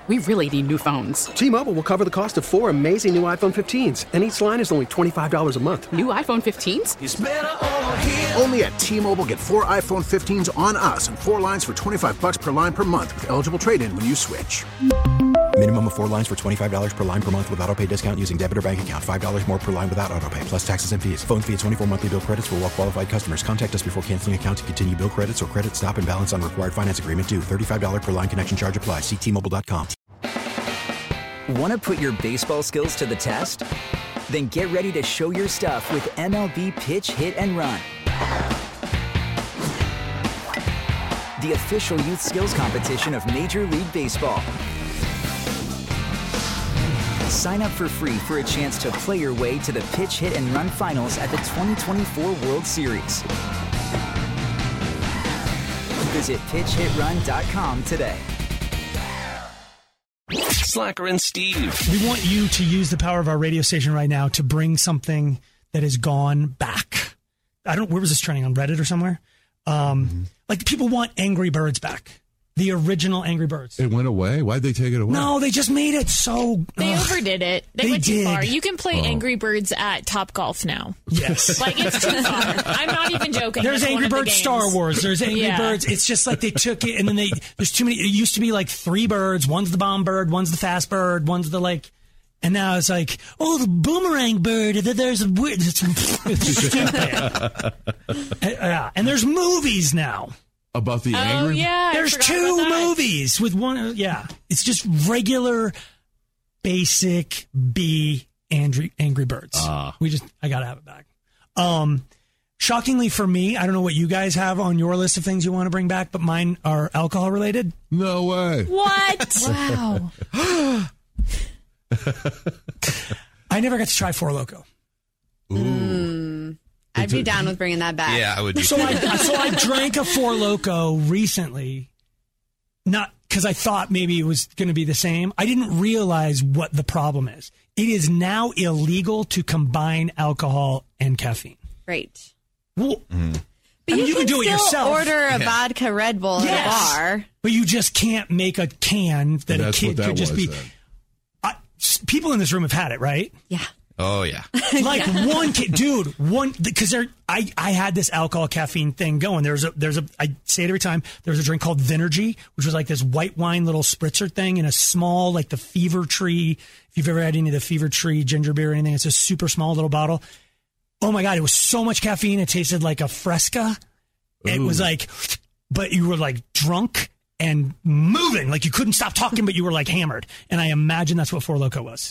We really need new phones. T-Mobile will cover the cost of 4 amazing new iPhone 15s, and each line is only $25 a month. New iPhone 15s? It's better over here. Only at T-Mobile, get 4 iPhone 15s on us and 4 lines for $25 per line per month with eligible trade-in when you switch. Minimum of 4 lines for $25 per line per month with autopay discount using debit or bank account. $5 more per line without autopay, plus taxes and fees. Phone fee at 24 monthly bill credits for well-qualified customers. Contact us before canceling account to continue bill credits or credit stop and balance on required finance agreement due. $35 per line connection charge applies. See T-Mobile.com. Want to put your baseball skills to the test? Then get ready to show your stuff with MLB Pitch, Hit, and Run. The official youth skills competition of Major League Baseball. Sign up for free for a chance to play your way to the Pitch, Hit, and Run finals at the 2024 World Series. Visit pitchhitrun.com today. Slacker and Steve. We want you to use the power of our radio station right now to bring something that has gone back. Where was this trending, on Reddit or somewhere? Like, people want Angry Birds back. The original Angry Birds. It went away? Why'd they take it away? No, they just made it so... They overdid it. They went too far. You can play Angry Birds at Topgolf now. Yes. Like, it's too far. I'm not even joking. There's Angry Birds Star Wars. There's Angry Birds. It's just like they took it and then there's too many. It used to be like 3 birds. One's the bomb bird, one's the fast bird, one's the like... And now it's like, oh, the boomerang bird. There's a weird... It's stupid. And there's movies now. About the Angry Birds? Yeah, there's 2 movies with one. Yeah, it's just regular, basic Angry Birds. I gotta have it back. Shockingly for me, I don't know what you guys have on your list of things you want to bring back, but mine are alcohol related. No way. What? Wow. I never got to try Four Loko. Ooh. I'd be down with bringing that back. Yeah, I would be. So I drank a Four Loko recently, not because I thought maybe it was going to be the same. I didn't realize what the problem is. It is now illegal to combine alcohol and caffeine. Right. Well, But you can do it yourself. Order a vodka Red Bull at a bar. But you just can't make a can that a kid could just be. People in this room have had it, right? Yeah. Oh, yeah. Like one kid, dude, because I had this alcohol caffeine thing going. There's a, I say it every time, there was a drink called Vinergy, which was like this white wine little spritzer thing in a small, like the Fever Tree. If you've ever had any of the Fever Tree ginger beer or anything, it's a super small little bottle. Oh my God, it was so much caffeine. It tasted like a Fresca. Ooh. It was like, but you were like drunk and moving. Like you couldn't stop talking, but you were like hammered. And I imagine that's what Four Loko was.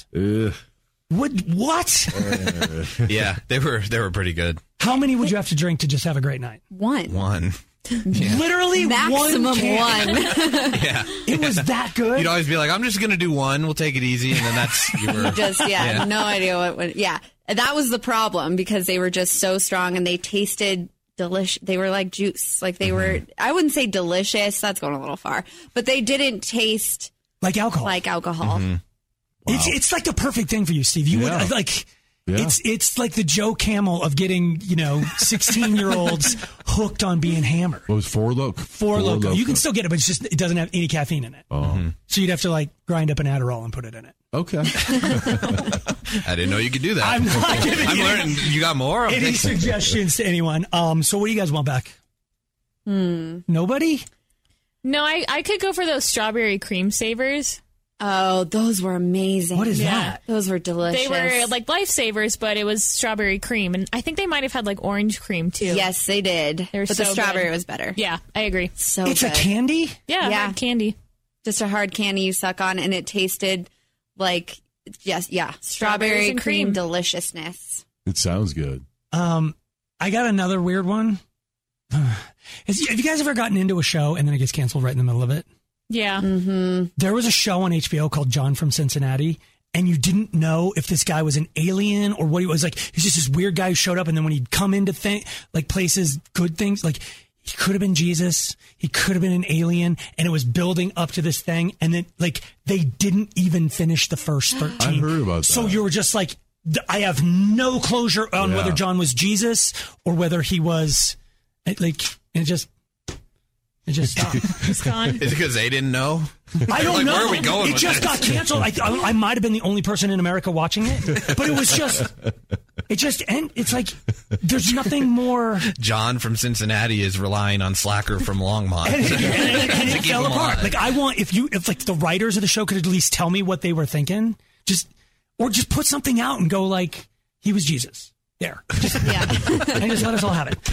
What? Yeah, they were pretty good. How many would you have to drink to just have a great night? One. Yeah. Literally maximum one. Yeah. It was that good? You'd always be like, I'm just going to do one. We'll take it easy. And then that's... No idea what went... Yeah. That was the problem because they were just so strong and they tasted delicious. They were like juice. Like they were... I wouldn't say delicious. That's going a little far. But they didn't taste... Like alcohol. Mm-hmm. Wow. It's like the perfect thing for you, Steve. You would like it's like the Joe Camel of getting 16-year-olds hooked on being hammered. What was Four Loko? Four Loko. You can still get it, but it doesn't have any caffeine in it. So you'd have to like grind up an Adderall and put it in it. Okay. I didn't know you could do that. I'm learning. You got more? Any suggestions to anyone? So what do you guys want back? Nobody? No, I could go for those strawberry cream savers. Oh, those were amazing. What is that? Those were delicious. They were like lifesavers, but it was strawberry cream. And I think they might have had like orange cream too. Yes, they did. But the strawberry was better. Yeah, I agree. So it's good. a candy? Yeah, hard candy. Just a hard candy you suck on, and it tasted like, strawberry cream deliciousness. It sounds good. I got another weird one. Have you guys ever gotten into a show and then it gets canceled right in the middle of it? Yeah. Mm-hmm. There was a show on HBO called John from Cincinnati, and you didn't know if this guy was an alien or what he was. Like, he's just this weird guy who showed up, and then when he'd come into places, good things, like he could have been Jesus, he could have been an alien, and it was building up to this thing, and then like they didn't even finish the first 13. I heard about that. So you were just like, I have no closure on whether John was Jesus or whether he was like, it just... It just stopped. It's gone. Is it because they didn't know? I don't Like, know. where are we going It with just this? got canceled. I might have been the only person in America watching it, but it was just. And it's like there's nothing more. John from Cincinnati is relying on Slacker from Longmont. And To it keep fell him apart. alive. Like I want if like the writers of the show could at least tell me what they were thinking, just put something out and go like he was Jesus. There. And just let us all have it.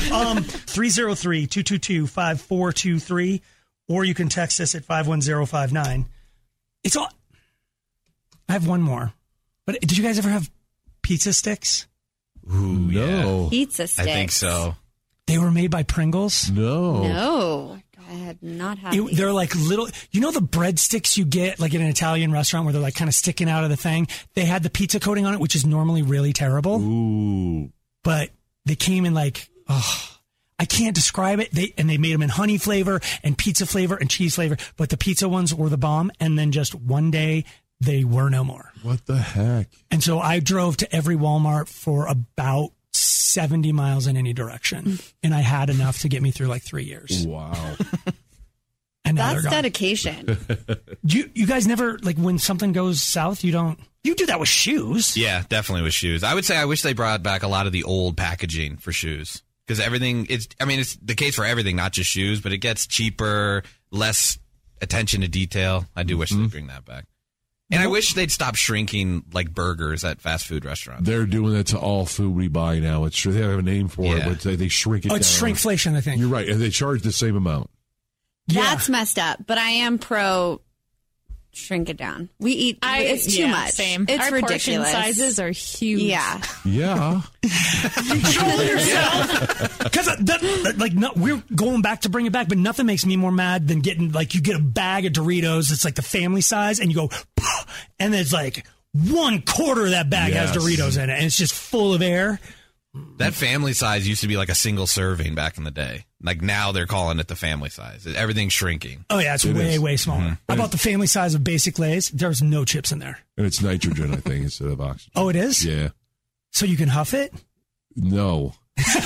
303-222-5423, or you can text us at 51059. It's all. I have one more. But did you guys ever have pizza sticks? Ooh, No. Pizza sticks. I think so. They were made by Pringles. No. No, I had not had these. They're like little, you know, the breadsticks you get like in an Italian restaurant where they're like kind of sticking out of the thing. They had the pizza coating on it, which is normally really terrible. Ooh. But they came in like, I can't describe it. They made them in honey flavor and pizza flavor and cheese flavor. But the pizza ones were the bomb. And then just one day they were no more. What the heck? And so I drove to every Walmart for about 70 miles in any direction. And I had enough to get me through like 3 years. Wow. And now That's they're gone. dedication. You guys never, like when something goes south, you do that with shoes. Yeah, definitely with shoes. I would say I wish they brought back a lot of the old packaging for shoes. Because everything, it's the case for everything, not just shoes, but it gets cheaper, less attention to detail. I do wish they'd bring that back. And I wish they'd stop shrinking like burgers at fast food restaurants. They're doing that to all food we buy now. It's true. They have a name for it, but they shrink it down. It's shrinkflation, I think. You're right. And they charge the same amount. That's messed up, but I am pro shrink it down. We eat, it's too much. Same. It's Our ridiculous. portion sizes are huge. Yeah. Yeah. Control yourself. Because we're going back to bring it back, but nothing makes me more mad than getting like you get a bag of Doritos. It's like the family size, and you go, and it's like 1/4 of that bag has Doritos in it, and it's just full of air. That family size used to be like a single serving back in the day. Like now they're calling it the family size. Everything's shrinking. Oh yeah, it's way smaller. Mm-hmm. How about the family size of Basic Lay's? There's no chips in there. And it's nitrogen, I think, instead of oxygen. Oh, it is? Yeah. So you can huff it? No.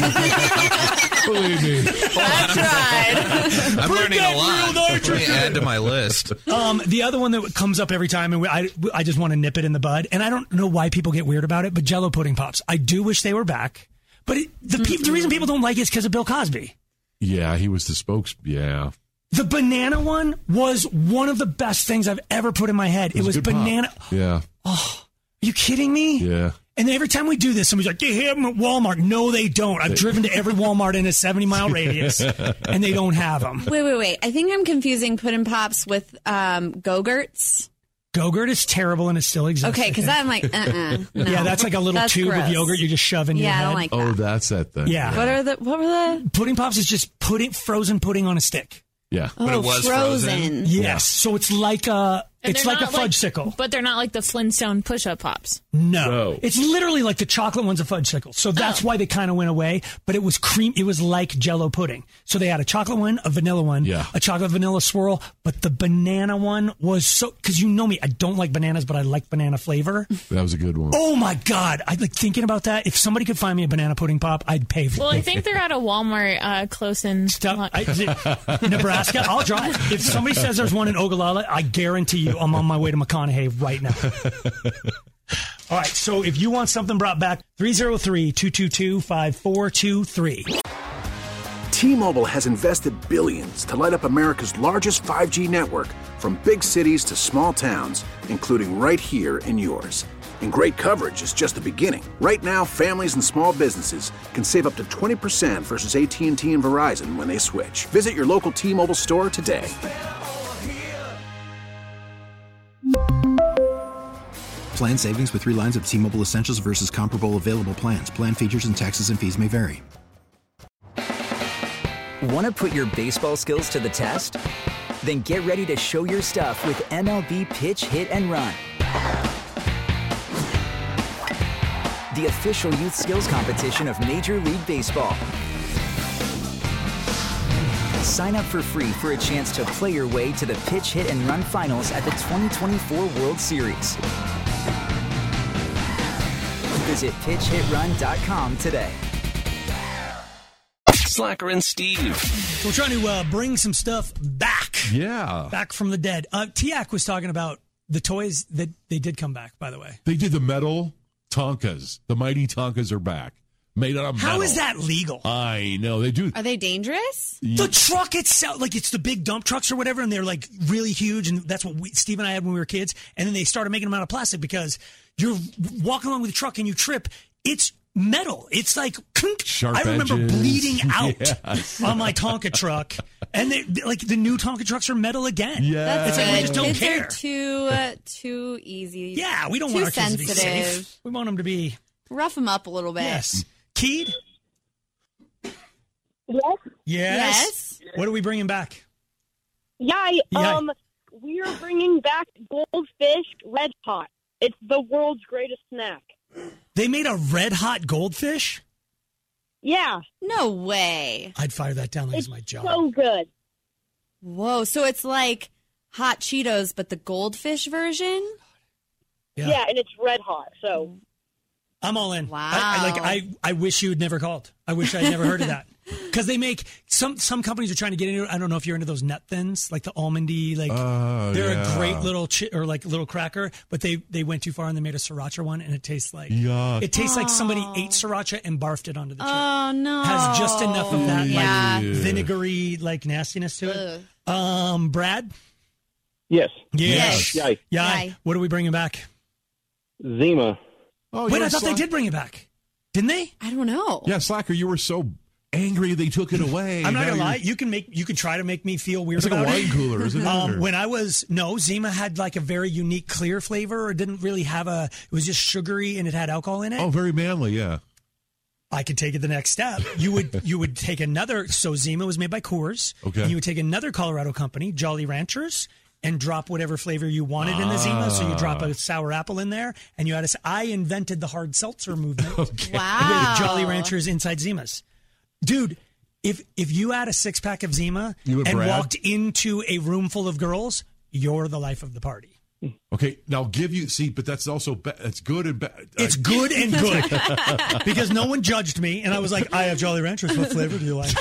Believe me. That's right. I'm learning a lot. Let me add to my list. The other one that comes up every time, and I just want to nip it in the bud, and I don't know why people get weird about it, but Jell-O pudding pops. I do wish they were back, but the reason people don't like it is because of Bill Cosby. Yeah, he was the Yeah. The banana one was one of the best things I've ever put in my head. It was banana. Pop. Yeah. Oh, are you kidding me? Yeah. And then every time we do this, somebody's like, they have them at Walmart. No, they don't. I've driven to every Walmart in a 70-mile radius, and they don't have them. Wait. I think I'm confusing Puddin' Pops with Go-Gurts. Go-Gurt is terrible, and it still exists. Okay, because I'm like, no. Yeah, that's like a little That's tube gross. of yogurt you just shove in your head. I don't like that. Oh, that's that thing. Yeah. What were the? Pudding Pops is just frozen pudding on a stick. Yeah. But it was frozen. Yes. So it's like a fudgesicle. But they're not like the Flintstone push-up pops. No. It's literally like the chocolate one's a fudgesicle. So that's why they kind of went away. But it was cream. It was like Jell-O pudding. So they had a chocolate one, a vanilla one, a chocolate vanilla swirl. But the banana one was so, because you know me, I don't like bananas, but I like banana flavor. That was a good one. Oh my God. I like thinking about that. If somebody could find me a banana pudding pop, I'd pay for it. Well, I think they're at a Walmart close in Nebraska. I'll drive. If somebody says there's one in Ogallala, I guarantee you I'm on my way to McConaughey right now. All right, so if you want something brought back, 303-222-5423. T-Mobile has invested billions to light up America's largest 5G network, from big cities to small towns, including right here in yours. And great coverage is just the beginning. Right now, families and small businesses can save up to 20% versus AT&T and Verizon when they switch. Visit your local T-Mobile store today. Plan savings with 3 lines of T-Mobile Essentials versus comparable available plans. Plan features and taxes and fees may vary. Want to put your baseball skills to the test? Then get ready to show your stuff with MLB Pitch, Hit, and Run. The official youth skills competition of Major League Baseball. Sign up for free for a chance to play your way to the Pitch, Hit, and Run finals at the 2024 World Series. Visit PitchHitRun.com today. Slacker and Steve. So we're trying to bring some stuff back. Yeah. Back from the dead. Tiak was talking about the toys that they did come back, by the way. They did the metal Tonkas. The mighty Tonkas are back. Made out of metal. How is that legal? I know. They do. Are they dangerous? The truck itself, like it's the big dump trucks or whatever, and they're like really huge, and that's what Steve and I had when we were kids. And then they started making them out of plastic because you're walking along with the truck and you trip. It's metal. It's like sharp I remember edges. bleeding out Yes. on my Tonka truck, and they, like the new Tonka trucks are metal again. Yeah, it's like we just don't Kids care. are too easy. Yeah, we don't too want our kids to be sensitive. safe. We want them to be Rough them up a little bit. yes. Keed? Yes. Yes. What are we bringing back? Yay. Yay. We are bringing back Goldfish Red Hot. It's the world's greatest snack. They made a red hot goldfish? Yeah. No way. I'd fire that down like It's it's my job. so good. Whoa. So it's like hot Cheetos, but the goldfish version? Yeah, and it's red hot. So I'm all in. Wow. I wish you had never called. I wish I'd never heard of that. Because they make some companies are trying to get into it. I don't know if you're into those nut thins, like the almondy, like they're a great little or like little cracker, but they went too far and they made a sriracha one, and it tastes like like somebody ate sriracha and barfed it onto the chip. Oh no. Has just enough of that like vinegary like nastiness to it. Brad? Yes. Yes. Yay. Yay. What are we bringing back? Zima. Oh, Wait, I thought they did bring it back. Didn't they? I don't know. Yeah, Slacker, you were so angry they took it away. I'm not Now gonna lie. you're- You can try to make me feel weird It's like a about wine it. cooler, isn't it? Or- When Zima had like a very unique clear flavor. It didn't really have it was just sugary and it had alcohol in it. Oh, very manly, yeah. I could take it the next step. You would take another. So Zima was made by Coors. Okay. And you would take another Colorado company, Jolly Ranchers, and drop whatever flavor you wanted in the Zima. So you drop a sour apple in there, and you had I invented the hard seltzer movement. Wow. With Jolly Ranchers inside Zimas, dude. If you had a 6-pack of Zima You and and Brad? walked into a room full of girls, you're the life of the party. Okay, now but that's also it's good and bad. It's good and good because no one judged me, and I was like, I have Jolly Ranchers. What flavor do you like?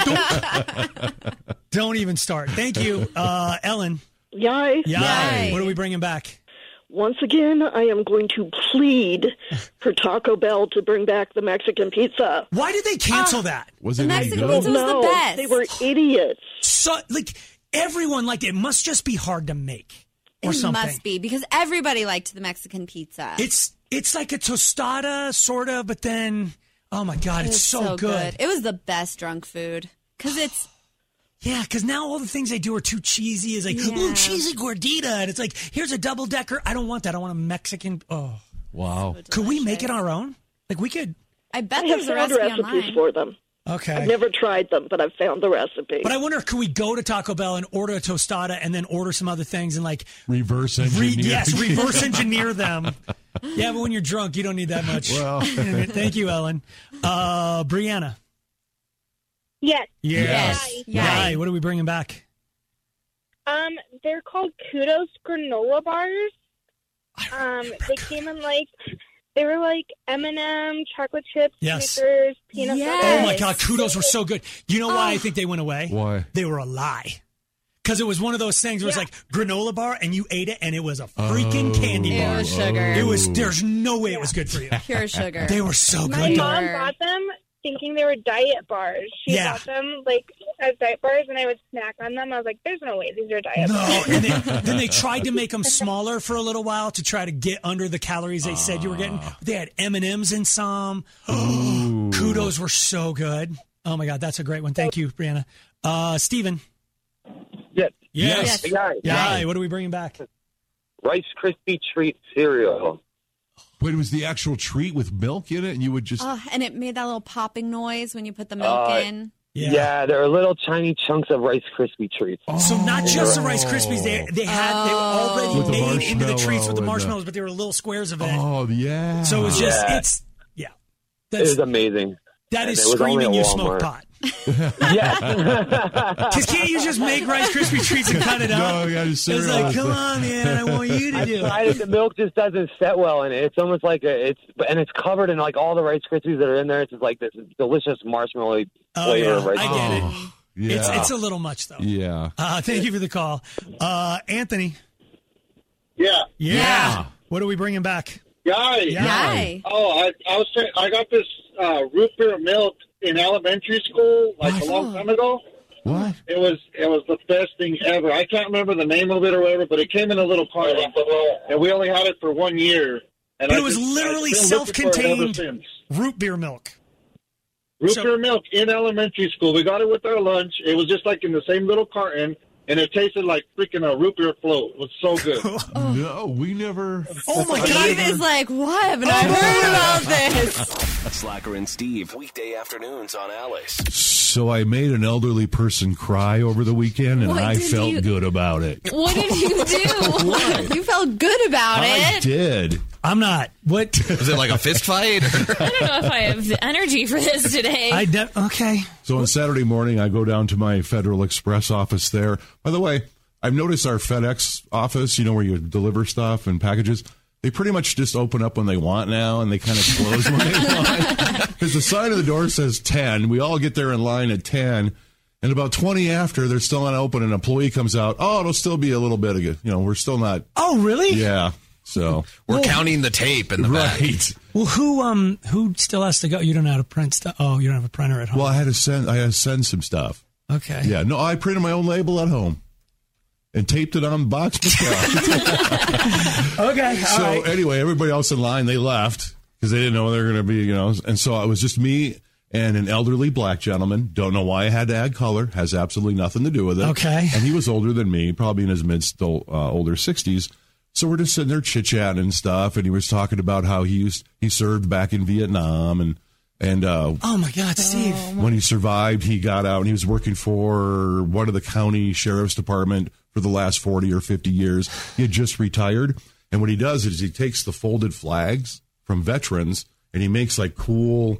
Don't even start. Thank you, Ellen. Yay. Yay. What are we bringing back? Once again, I am going to plead for Taco Bell to bring back the Mexican pizza. Why did they cancel that? Was The it any Mexican good? pizza was No, the best. they were idiots. So, like, everyone liked it. It must just be hard to make or It something. must be because everybody liked the Mexican pizza. It's like a tostada, sort of, but then, oh my God, It it's was so good. It was the best drunk food because it's. Yeah, because now all the things they do are too cheesy. It's like, ooh, cheesy gordita. And it's like, here's a double-decker. I don't want that. I want a Mexican. Oh. Wow. Could we make it our own? Like, we could. I bet I have there's a found recipe recipes online. for them. Okay. I've never tried them, but I've found the recipe. But I wonder, could we go to Taco Bell and order a tostada and then order some other things and like Reverse engineer. reverse engineer them. Yeah, but when you're drunk, you don't need that much. Well. Thank you, Ellen. Brianna. Yes. Yes. Yay. What are we bringing back? They're called Kudos granola bars. They came in they were like M&M, chocolate chips, Yes. Snickers, peanut butter. Oh my God, Kudos were so good. You know why I think they went away? Why? They were a lie. Because it was one of those things where it's like granola bar and you ate it and it was a freaking candy bar. It was sugar. It was, there's no way it was good for you. Pure sugar. They were so good. My though. mom bought them thinking they were diet bars. She Yeah. bought them as diet bars, and I would snack on them. I was like, "There's no way these are diet No, bars." and then they tried to make them smaller for a little while to try to get under the calories they said you were getting. They had M&Ms in some. Kudos were so good. Oh my God, that's a great one. Thank you, Brianna. Steven. Yes. Yes. Yes. Yeah. What are we bringing back? Rice Krispie treat cereal. But it was the actual treat with milk in it, and you would just. And it made that little popping noise when you put the milk in. Yeah, there are little tiny chunks of Rice Krispie treats. So not just the Rice Krispies, they were already With the made into the treats with the marshmallow and marshmallows, but they were little squares of it. Oh, yeah. So it was just Yeah. it's It was amazing. That And is it was only screaming at you smoke Walmart. pot. Because can't you just make Rice Krispie treats and cut it out? No, yeah, it's like, come on, man, I want you to do it. The milk just doesn't set well in it. It's almost like it's covered in like all the Rice Krispies that are in there. It's just like this delicious marshmallow flavor of Rice Krispies. I get it. Yeah. It's a little much though. Yeah. Thank you for the call, Anthony. Yeah. What are we bringing back? Guy. Oh, I was saying I got this root beer milk in elementary school like a long time ago. What? It was the best thing ever. I can't remember the name of it or whatever, but it came in a little carton, and we only had it for 1 year. And but it was literally self-contained root beer milk. Root beer milk in elementary school. We got it with our lunch. It was just like in the same little carton, and it tasted like freaking a root beer float. It was so good. No, we never. Oh my God! Steve is like, what? Haven't I heard about this? Slacker and Steve, weekday afternoons on Alice. So I made an elderly person cry over the weekend, and I felt good about it. What did you do? You felt good about it. I did. I'm not. What? Was it like a fist fight? I don't know if I have the energy for this today. Okay. So on Saturday morning, I go down to my Federal Express office there. By the way, I've noticed our FedEx office, where you deliver stuff and packages, they pretty much just open up when they want now, and they kind of close when they want. Because the sign of the door says 10. We all get there in line at 10. And about 20 after, they're still not open. An employee comes out. Oh, it'll still be a little bit of it. We're still not. Oh, really? Yeah. So we're counting the tape in the back. Well, who still has to go? You don't know how to print stuff. Oh, you don't have a printer at home. Well, I had to send some stuff. Okay. Yeah. No, I printed my own label at home and taped it on the box myself. Okay. So anyway, everybody else in line, they left because they didn't know they were going to be, And so it was just me and an elderly black gentleman. Don't know why I had to add color. Has absolutely nothing to do with it. Okay. And he was older than me, probably in his older 60s. So we're just sitting there chit-chatting and stuff, and he was talking about how he served back in Vietnam, and oh my God, Steve! When he survived, he got out and he was working for one of the county sheriff's department for the last 40 or 50 years. He had just retired, and what he does is he takes the folded flags from veterans and he makes like cool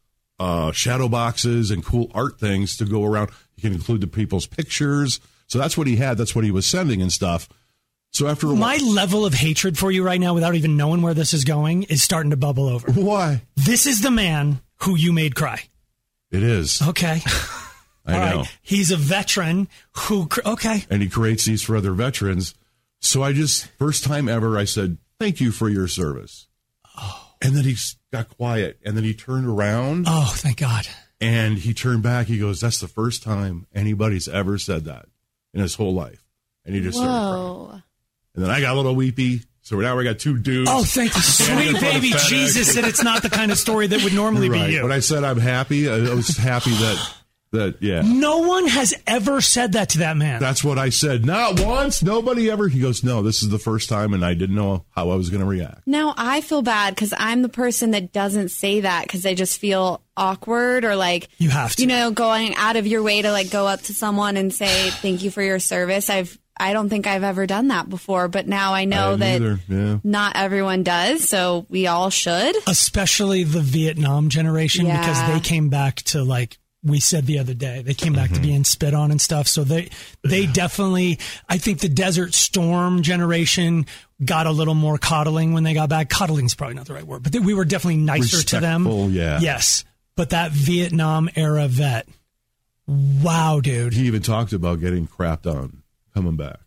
shadow boxes and cool art things to go around. You can include the people's pictures. So that's what he had. That's what he was sending and stuff. So after my level of hatred for you right now, without even knowing where this is going, is starting to bubble over. Why? This is the man who you made cry. It is. Okay. I know. Right. He's a veteran who, and he creates these for other veterans. So first time ever, I said, thank you for your service. Oh. And then he got quiet, and then he turned around. Oh, thank God. And he turned back. He goes, that's the first time anybody's ever said that in his whole life. And he just started crying. And then I got a little weepy. So now we got two dudes. Oh, thank you. Sweet baby Jesus said it's not the kind of story that would normally be you. But I said I'm happy. I was happy that, yeah. No one has ever said that to that man. That's what I said. Not once. Nobody ever. He goes, no, this is the first time, and I didn't know how I was going to react. Now I feel bad because I'm the person that doesn't say that because I just feel awkward or like you have to. Going out of your way to like go up to someone and say thank you for your service. I don't think I've ever done that before, but now I know that not everyone does, so we all should. Especially the Vietnam generation, because they came back to, like we said the other day, they came back to being spit on and stuff, so they definitely, I think the Desert Storm generation got a little more coddling when they got back. Coddling's probably not the right word, but we were definitely nicer to them. Yeah. Yes, but that Vietnam era vet, wow, dude. He even talked about getting crapped on. Coming back.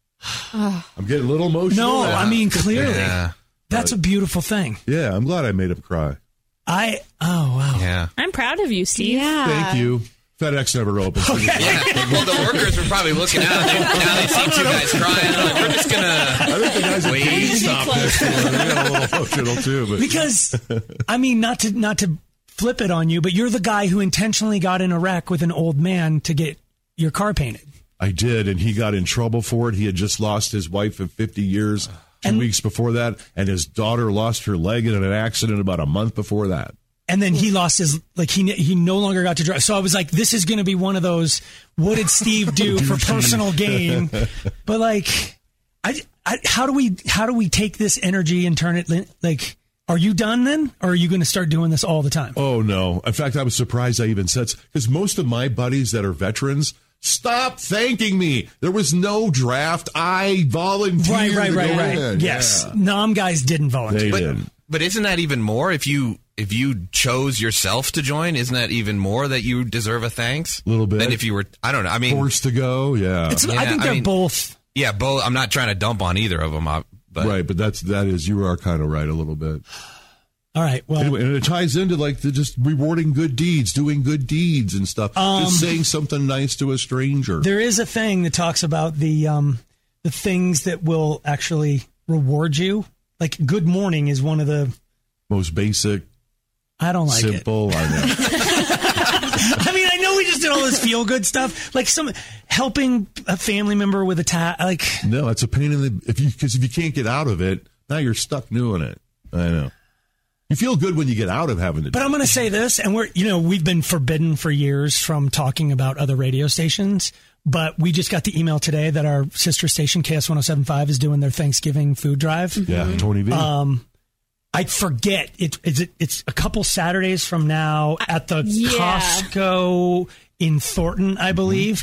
I'm getting a little emotional. No, I mean, clearly. That's a beautiful thing. Yeah, I'm glad I made him cry. Oh, wow. Yeah. I'm proud of you, Steve. Yeah. Thank you. FedEx never opens. Okay. Yeah. Well, the workers were probably looking out. Now they see two guys crying. Like, we're just going to I think the guys at GameStop this year, they got a little emotional, too. But. Because, I mean, not to flip it on you, but you're the guy who intentionally got in a wreck with an old man to get your car painted. I did, and he got in trouble for it. He had just lost his wife of 50 years 2 weeks before that, and his daughter lost her leg in an accident about a month before that. And then he lost his, like, he no longer got to drive. So I was like, this is going to be one of those, what did Steve do for personal gain? But, like, how do we take this energy and turn it, like, Are you done then? Or are you going to start doing this all the time? Oh, no. In fact, I was surprised I even said, because most of my buddies that are veterans, stop thanking me. There was no draft. I volunteered. Right. Yes. Yeah. Nom guys didn't volunteer. They didn't. But isn't that even more if you chose yourself to join? Isn't that even more that you deserve a thanks? A little bit. Than if you were, I don't know. I mean, forced to go. Yeah. I think they're both. Yeah, both. I'm not trying to dump on either of them. But. Right, but that is you are kind of right a little bit. All right. Well, anyway, and it ties into like the just rewarding good deeds, doing good deeds and stuff. Just saying something nice to a stranger. There is a thing that talks about the things that will actually reward you. Like good morning is one of the most basic. I don't like simple, it. I know. I mean, I know we just did all this feel good stuff, like some helping a family member with a No, it's a pain in the because if you can't get out of it, now you're stuck doing it. I know. You feel good when you get out of having to. But I'm going to say this, and we've been forbidden for years from talking about other radio stations. But we just got the email today that our sister station KS1075 is doing their Thanksgiving food drive. Yeah, Tony V. I forget it's a couple Saturdays from now at the Costco in Thornton, I believe.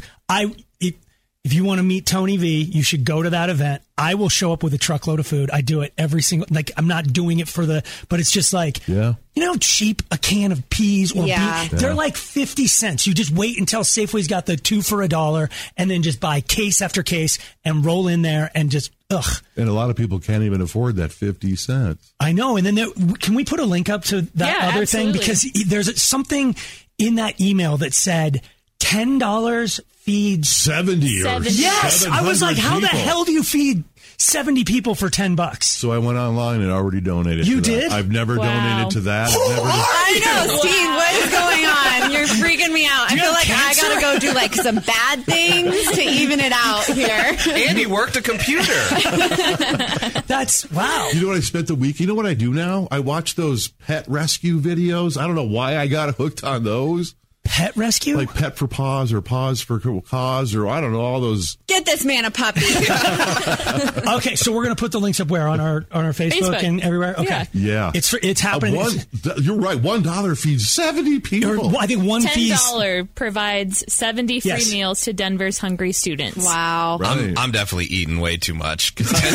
If you want to meet Tony V, you should go to that event. I will show up with a truckload of food. I do it every single, I'm not doing it but it's just like, cheap a can of peas or beans. They're like 50 cents. You just wait until Safeway's got the 2 for $1 and then just buy case after case and roll in there and just, ugh. And a lot of people can't even afford that 50 cents. I know. And then can we put a link up to that other thing? Because there's something in that email that said $10 feeds 70 yes, I was like, how the hell do you feed 70 people for $10? So I went online and already donated. You to did? That. I've never donated to that. I know, Steve. What is going on? You're freaking me out. I feel like cancer? I gotta go do like some bad things to even it out here. Andy worked a computer. That's wow. You know what I spent the week? You know what I do now? I watch those pet rescue videos. I don't know why I got hooked on those. Pet rescue? Like Pet for Paws or Paws for Cause or I don't know, all those. Get this man a puppy. Okay, so we're going to put the links up where? On our Facebook and everywhere? Okay. Yeah. It's happening. You're right. $1 feeds 70 people. I think one $10 provides 70 free meals to Denver's hungry students. Wow. Right. I'm definitely eating way too much.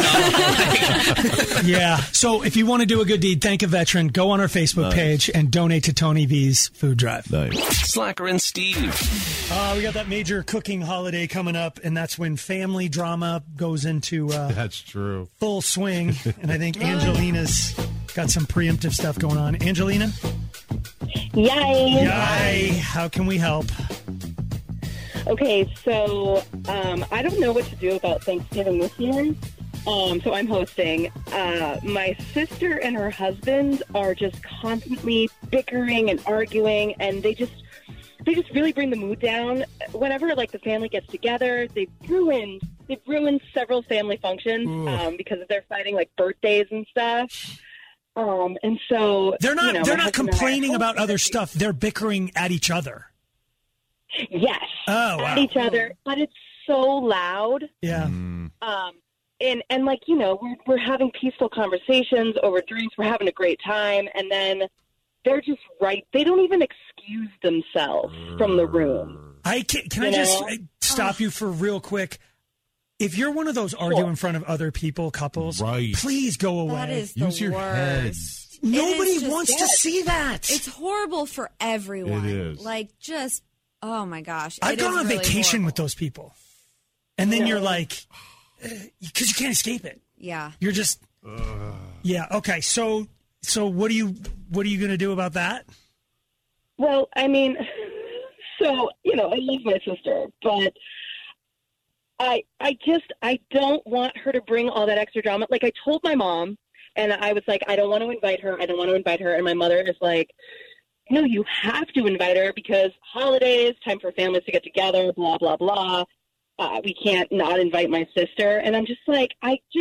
Yeah. So if you want to do a good deed, thank a veteran, go on our Facebook page and donate to Tony V's food drive. Nice. Slacker and Steve. We got that major cooking holiday coming up, and that's when family drama goes into that's true. full swing. And I think Angelina's got some preemptive stuff going on. Angelina? Yay! How can we help? Okay, so I don't know what to do about Thanksgiving this year. So I'm hosting. My sister and her husband are just constantly bickering and arguing, and they just really bring the mood down. Whenever like the family gets together, they've ruined several family functions because they're fighting like birthdays and stuff. And so they're not complaining about other stuff. They're bickering at each other. Yes. Oh, wow. At each other, but it's so loud. Yeah. And like, we're having peaceful conversations over drinks. We're having a great time. And then they're just right. They don't even excuse themselves from the room. Can I just stop you for real quick? If you're one of those argue in front of other people, couples, please go away. That is Use the your worst. head. Nobody wants to see that. It's horrible for everyone. It is. Like, just, oh my gosh. I've gone on really vacation horrible. with those people. And then you're like, because you can't escape it. Yeah. You're just, yeah. Okay. So what are you going to do about that? Well, I mean, so, I love my sister, but I don't want her to bring all that extra drama. Like, I told my mom, and I was like, I don't want to invite her. And my mother is like, no, you have to invite her because holidays, time for families to get together, blah, blah, blah. We can't not invite my sister. And I'm just like,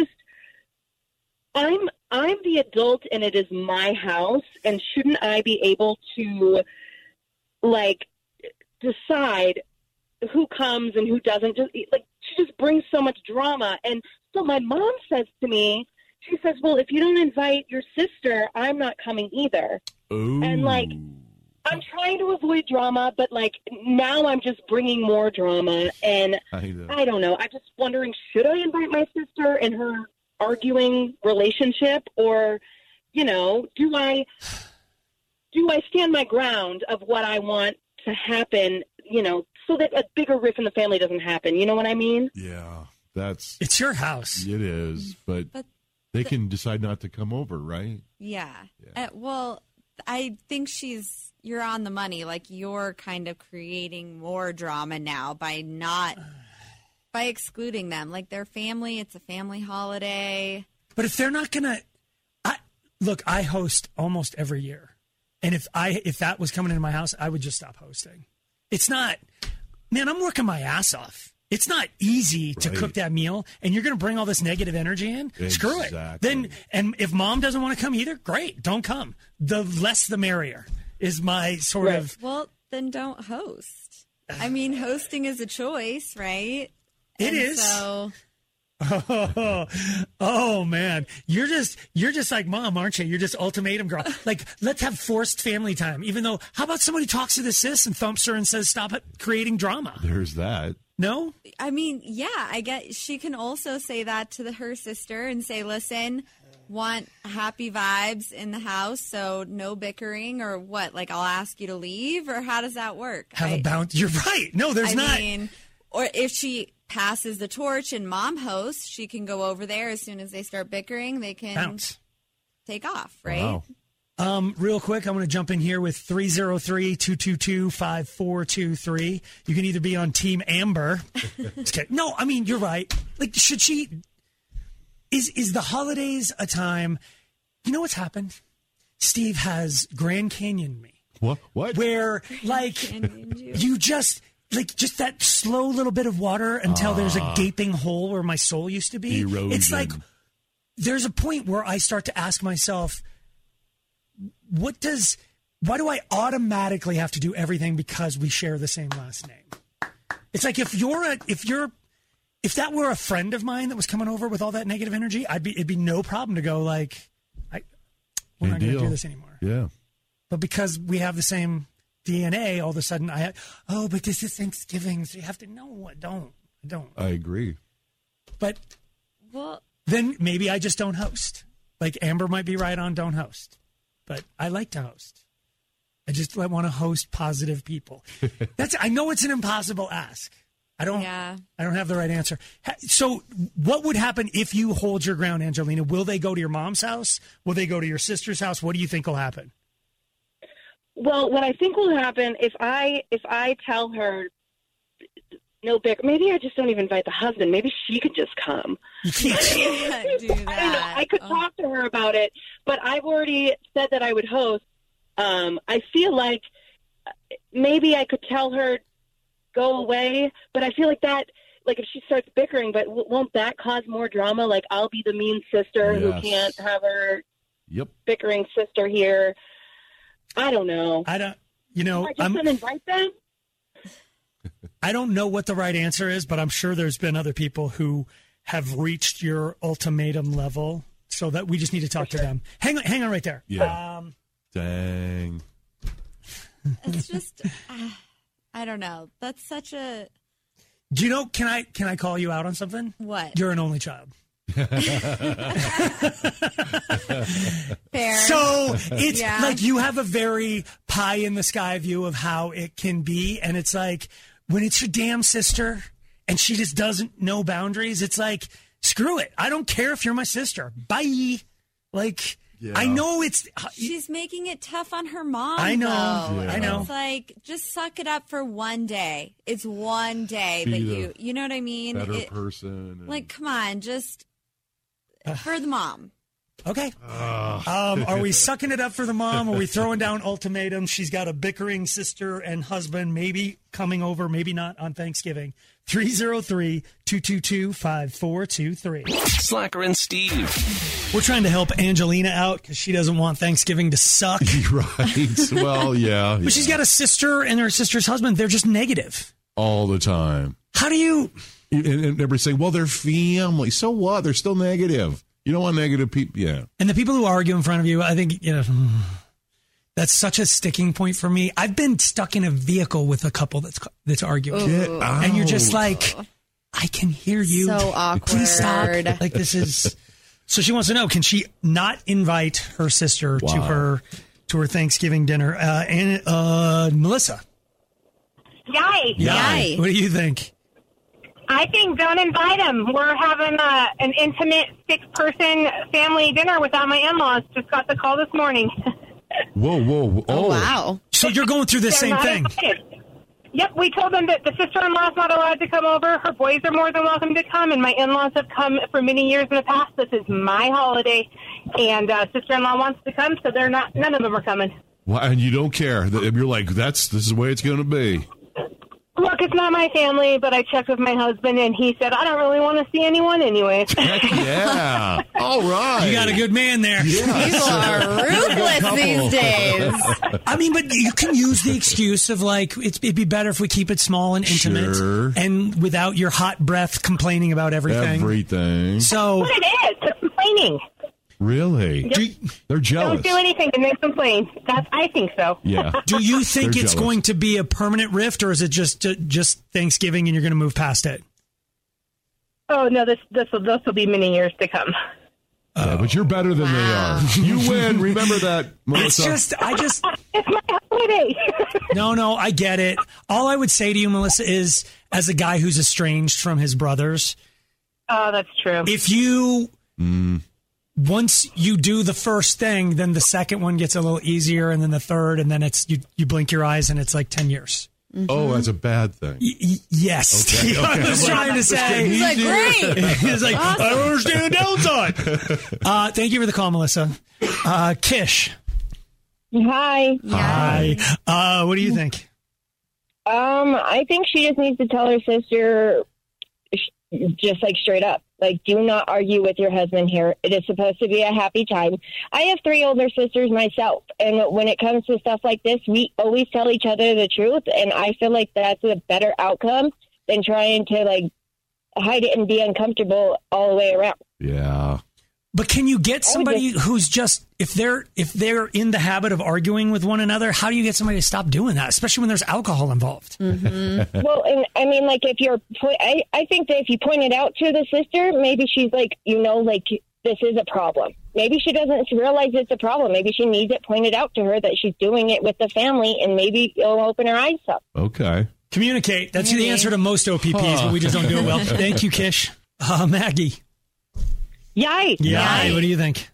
I'm the adult and it is my house. And shouldn't I be able to, like, decide who comes and who doesn't? She just brings so much drama. And so my mom says to me, she says, well, if you don't invite your sister, I'm not coming either. Ooh. And, like, I'm trying to avoid drama, but, like, now I'm just bringing more drama. And I don't know. I'm just wondering, should I invite my sister in her arguing relationship? Or, you know, do I stand my ground of what I want to happen, you know, so that a bigger rift in the family doesn't happen? You know what I mean? Yeah. It's your house. It is, but they can decide not to come over, right? Yeah. Well, I think you're on the money. Like, you're kind of creating more drama now by excluding them. Like, their family, it's a family holiday. But if they're not going to, look, I host almost every year. And if that was coming into my house, I would just stop hosting. It's not, man, I'm working my ass off. It's not easy to cook that meal, and you're going to bring all this negative energy in. Exactly. Screw it. Then, and if mom doesn't want to come either, great, don't come. The less, the merrier is my sort of. Well, then don't host. I mean, hosting is a choice, right? It is. So. Oh man, you're just like mom, aren't you? You're just ultimatum girl. Like, let's have forced family time. Even though, how about somebody talks to the sis and thumps her and says, "Stop it, creating drama." There's that. No, I mean, yeah, I get. She can also say that to her sister and say, "Listen, want happy vibes in the house, so no bickering or what? Like, I'll ask you to leave, or how does that work?" Have a bounce. You're right. No, there's not. I mean, or if she passes the torch and mom hosts, she can go over there as soon as they start bickering. They can bounce. Take off, right? Wow. Real quick, I'm going to jump in here with 303-222-5423. You can either be on Team Amber. No, I mean, you're right. Like, should she? Is the holidays a time? You know what's happened? Steve has Grand Canyon me. What? Where, like, you just. Like, just that slow little bit of water until there's a gaping hole where my soul used to be. Erosion. It's like, there's a point where I start to ask myself, why do I automatically have to do everything because we share the same last name? It's like, if that were a friend of mine that was coming over with all that negative energy, it'd be no problem to go like, we're not going to do this anymore. Yeah. But because we have the same DNA, all of a sudden but this is Thanksgiving, so you have to I don't. I agree. But then maybe I just don't host. Like, Amber might be right on don't host. But I like to host. I just want to host positive people. I know it's an impossible ask. I don't have the right answer. So what would happen if you hold your ground, Angelina? Will they go to your mom's house? Will they go to your sister's house? What do you think will happen? Well, what I think will happen if I tell her no bicker, maybe I just don't even invite the husband. Maybe she could just come. You can't do that. I don't know. I could talk to her about it, but I've already said that I would host. I feel like maybe I could tell her go away, but I feel like that, like if she starts bickering, but won't that cause more drama? Like, I'll be the mean sister who can't have her bickering sister here. I don't know. I just don't invite them. I don't know what the right answer is, but I'm sure there's been other people who have reached your ultimatum level, so that we just need to talk to them. Hang on right there. Yeah. Dang. It's just, I don't know. That's such a. Do you know? Can I call you out on something? What? You're an only child. Fair. So it's like you have a very pie in the sky view of how it can be, and it's like when it's your damn sister and she just doesn't know boundaries, it's like, screw it, I don't care if you're my sister, bye. Like, I know she's making it tough on her mom. I know. Though. I know. It's like, just suck it up for one day. It's one day that you know what I mean? Better person. Like, come on, just for the mom. Okay. Are we sucking it up for the mom? Are we throwing down ultimatums? She's got a bickering sister and husband, maybe coming over, maybe not on Thanksgiving. 303-222-5423. Slacker and Steve. We're trying to help Angelina out because she doesn't want Thanksgiving to suck. Right. Well, yeah. But she's got a sister and her sister's husband. They're just negative. All the time. How do you... And everybody say, well, they're family. So what? They're still negative. You don't want negative people. Yeah. And the people who argue in front of you, I think, that's such a sticking point for me. I've been stuck in a vehicle with a couple that's arguing. Get out. And you're just like, I can hear you. So awkward. Please stop. Like, this is... So she wants to know, can she not invite her sister to her Thanksgiving dinner? And Melissa. Yay. What do you think? I think don't invite them. We're having an intimate 6-person family dinner without my in-laws. Just got the call this morning. Whoa. Oh, wow. So you're going through the They're same not thing. invited. Yep, we told them that the sister-in-law's not allowed to come over. Her boys are more than welcome to come, and my in-laws have come for many years in the past. This is my holiday, and sister-in-law wants to come, so none of them are coming. Well, and you don't care. You're like, this is the way it's going to be. Look, it's not my family, but I checked with my husband, and he said, I don't really want to see anyone anyway. Heck yeah. All right. You got a good man there. Yeah. People are ruthless these days. I mean, but you can use the excuse of like, it'd be better if we keep it small and intimate and without your hot breath complaining about everything. So What it is, it's complaining. Really? Yep. They're jealous. Don't do anything and then complain. I think so. Yeah. do you think They're it's jealous. going to be a permanent rift, or is it just Thanksgiving and you're going to move past it? Oh, no, this will be many years to come. Yeah, but you're better than they are. You win. Remember that, Melissa. It's It's my holiday. No, I get it. All I would say to you, Melissa, is as a guy who's estranged from his brothers. Oh, that's true. If you... Once you do the first thing, then the second one gets a little easier, and then the third, and then it's you blink your eyes, and it's like 10 years. Oh, that's a bad thing. Yes. Okay. I was trying to say. He's like, great. He's like, Awesome. I don't understand the downside. Thank you for the call, Melissa. Kish. Hi. Hi. What do you think? I think she just needs to tell her sister just like straight up. Like, do not argue with your husband here. It is supposed to be a happy time. I have 3 older sisters myself, and when it comes to stuff like this, we always tell each other the truth, and I feel like that's a better outcome than trying to, like, hide it and be uncomfortable all the way around. Yeah. But can you get somebody who's just, if they're in the habit of arguing with one another, how do you get somebody to stop doing that, especially when there's alcohol involved? Mm-hmm. Well, and I mean, like, if you're, I think that if you point it out to the sister, maybe she's like, like, this is a problem. Maybe she doesn't realize it's a problem. Maybe she needs it pointed out to her that she's doing it with the family, and maybe it'll open her eyes up. Okay. Communicate. That's the answer to most OPPs, but we just don't do it well. Thank you, Kish. Maggie. Yay. What do you think?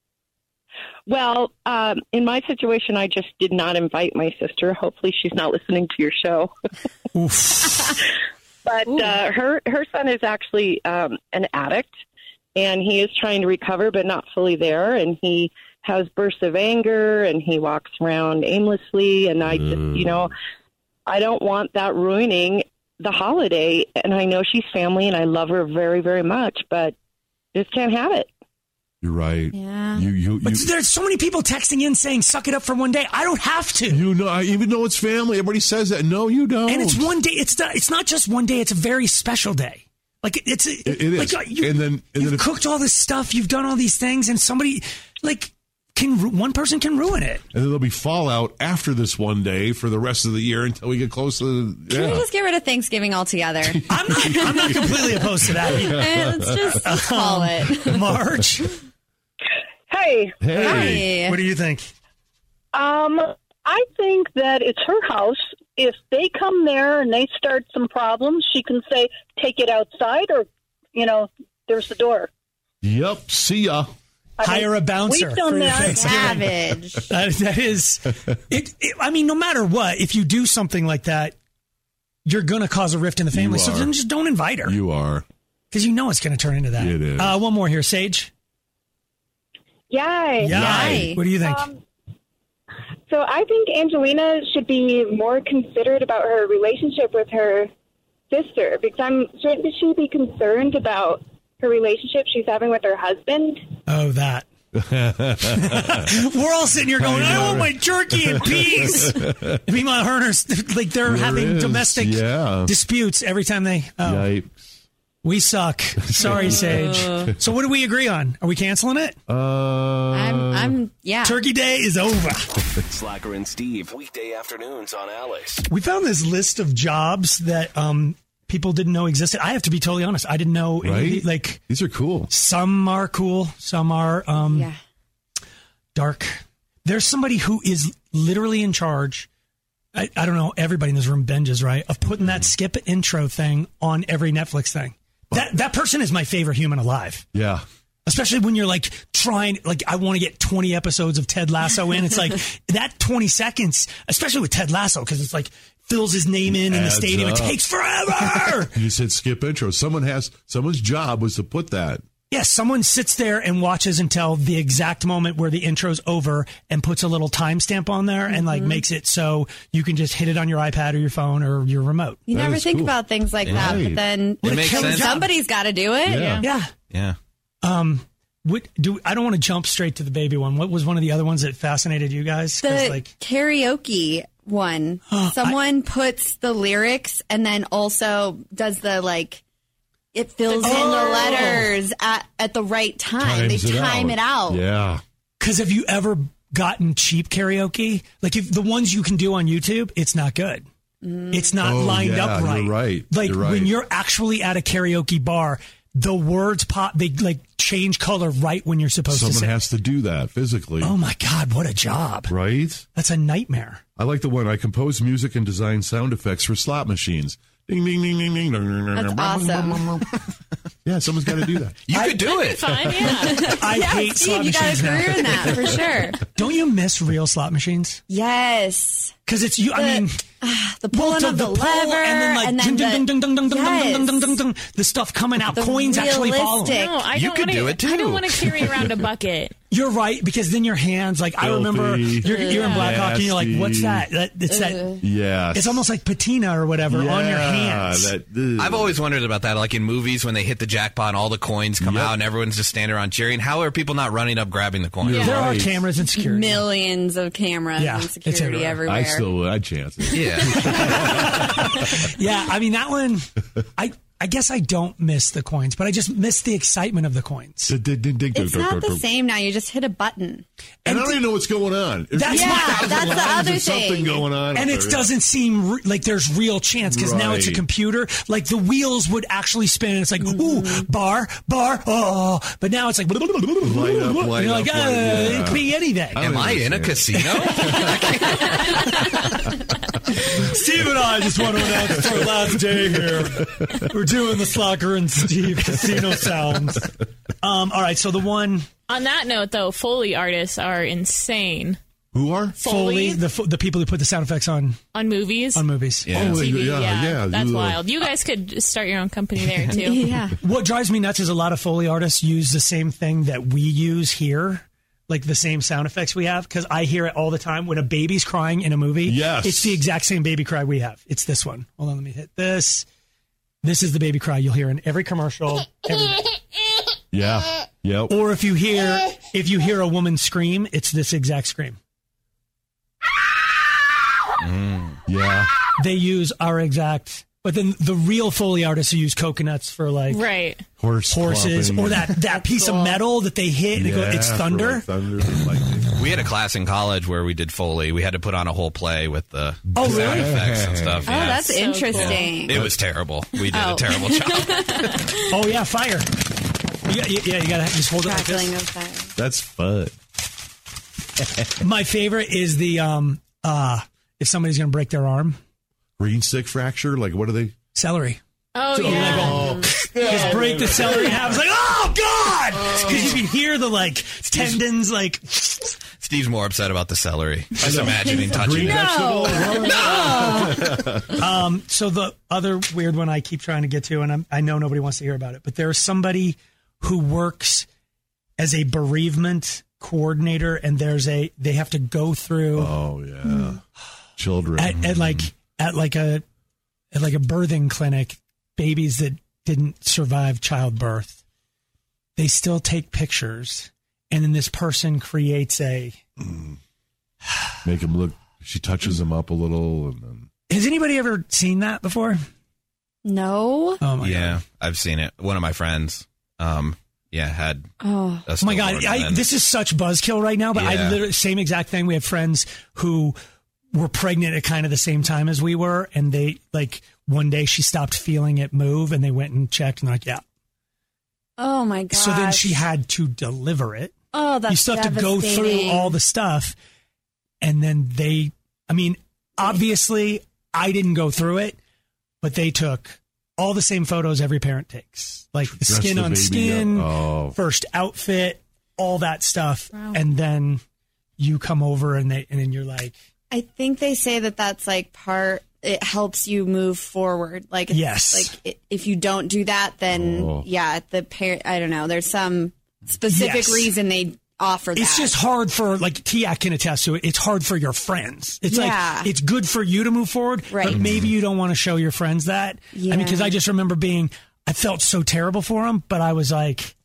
Well, in my situation, I just did not invite my sister. Hopefully she's not listening to your show. But her son is actually an addict, and he is trying to recover, but not fully there. And he has bursts of anger, and he walks around aimlessly. And I just, I don't want that ruining the holiday. And I know she's family, and I love her very, very much, but just can't have it. You're right. Yeah. But there's so many people texting in saying, suck it up for one day. I don't have to. Even though it's family, everybody says that. No, you don't. And it's one day. It's not just one day. It's a very special day. Like, it is. Like, you've cooked all this stuff. You've done all these things. And somebody, one person can ruin it. And then there'll be fallout after this one day for the rest of the year until we get close to. Can we just get rid of Thanksgiving altogether? I'm not completely opposed to that either. Let's call it. Marge. Hey. Hey. What do you think? I think that it's her house. If they come there and they start some problems, she can say, take it outside, or, there's the door. Yep. See ya. Hire a bouncer. We've done that. Savage. That is it. I mean, no matter what, if you do something like that, you're going to cause a rift in the family. So then just don't invite her. You are. Because it's going to turn into that. It is. One more here. Sage. Yay. What do you think? So I think Angelina should be more considerate about her relationship with her sister, because shouldn't she be concerned about her relationship she's having with her husband? Oh, that. We're all sitting here going, I want my jerky and peas. Meanwhile, her and her, they're having domestic disputes every time they. Yikes. We suck. Sorry, Sage. So what do we agree on? Are we canceling it? Yeah. Turkey Day is over. Slacker and Steve, weekday afternoons on Alice. We found this list of jobs that people didn't know existed. I have to be totally honest. I didn't know. Right? Like, these are cool. Some are cool. Some are dark. There's somebody who is literally in charge. I don't know. Everybody in this room binges, right? Of putting that skip intro thing on every Netflix thing. That person is my favorite human alive. Yeah. Especially when you're like trying, like, I want to get 20 episodes of Ted Lasso in. It's like that 20 seconds, especially with Ted Lasso, because it's like fills his name in the stadium. It takes forever. You said skip intro. Someone's job was to put that. Yes, someone sits there and watches until the exact moment where the intro's over and puts a little timestamp on there and like makes it so you can just hit it on your iPad or your phone or your remote. You never think about things like that, but then somebody's got to do it. Yeah. I don't want to jump straight to the baby one. What was one of the other ones that fascinated you guys? The karaoke one. Someone puts the lyrics and then also does the like. It fills in the letters at the right time. They time it out. Yeah. Because have you ever gotten cheap karaoke? Like if the ones you can do on YouTube, it's not good. It's not lined up right. You're right. Like when you're actually at a karaoke bar, the words pop. They like change color right when you're supposed to sing. Someone has to do that physically. Oh my God, what a job! Right? That's a nightmare. I like the one I compose music and design sound effects for slot machines. Ding, ding, ding, ding, ding. That's awesome. Yeah, someone's got to do that. You could do it. Fine, yeah. I hate slot machines now. You got a career in that for sure. Don't you miss real slot machines? Yes. Because it's you. I mean, the pulling of the lever, and then like the stuff coming out, coins actually falling. No, I you could do it too. I don't want to carry around a bucket. You're right, because then your hands, like filthy. I remember you're in Blackhawk and you're like, what's that? It's that. Yes. It's almost like patina or whatever on your hands. I've always wondered about that, like in movies when they hit the jackpot and all the coins come out and everyone's just standing around cheering. How are people not running up grabbing the coins? There are cameras and security. Millions of cameras and security everywhere. I still would. I'd chance it. Yeah. Yeah, I mean, that one, I guess I don't miss the coins, but I just miss the excitement of the coins. It's not the same now. You just hit a button. And I don't even know what's going on. That's the other thing. Something going on. And it doesn't seem like there's real chance because now it's a computer. Like the wheels would actually spin and it's like, ooh, bar, oh. But now it's like, light up. You're like, it could be anything. Am I in a casino? Steve and I just want to announce our last day here. We're doing the Slacker and Steve casino sounds. All right, so the one... On that note, though, Foley artists are insane. Who are? Foley. The people who put the sound effects on movies. On movies. Yeah. TV, yeah. That's wild. You guys could start your own company there, too. Yeah. What drives me nuts is a lot of Foley artists use the same thing that we use here. Like the same sound effects we have, because I hear it all the time when a baby's crying in a movie. Yes. It's the exact same baby cry we have. It's this one. Hold on, let me hit this. This is the baby cry you'll hear in every commercial. Yeah. Yep. Or if you hear a woman scream, it's this exact scream. Yeah. They use our exact. But then the real Foley artists who use coconuts for like horses clopping. or that piece of metal that they hit and it's thunder. We had a class in college where we did Foley. We had to put on a whole play with the sound really? effects and stuff. Oh, that's interesting. Cool. It was terrible. We did a terrible job. Oh yeah, fire! You gotta just hold it like this. Of fire. That's fun. My favorite is the if somebody's gonna break their arm. Green stick fracture? Like, what are they? Celery. Oh, yeah. Just break the celery in half. It's like, oh, God! Because you can hear the, like, tendons, like... Steve's more upset about the celery. Just imagining touching it. No! So the other weird one I keep trying to get to, and I know nobody wants to hear about it, but there's somebody who works as a bereavement coordinator, and they have to go through... Oh, yeah. Children. At like a birthing clinic, babies that didn't survive childbirth, they still take pictures, and then this person creates make them look. She touches them up a little, and then. Has anybody ever seen that before? No. Oh my God. I've seen it. One of my friends, had. Oh my God! This is such buzzkill right now, but I literally same exact thing. We have friends who were pregnant at kind of the same time as we were, and they one day she stopped feeling it move, and they went and checked, and they're like, yeah. Oh my God! So then she had to deliver it. Oh, that's you still have to go through all the stuff, and then obviously I didn't go through it, but they took all the same photos every parent takes, like the skin on skin, first outfit, all that stuff, and then you come over and then you're like. I think they say that that's like it helps you move forward. Like, if you don't do that, then the parent, I don't know, there's some specific reason they offer that. It's just hard for, like, Tiak can attest to it. It's hard for your friends. It's like, it's good for you to move forward, but maybe you don't want to show your friends that. Yeah. I mean, because I just remember I felt so terrible for them, but I was like,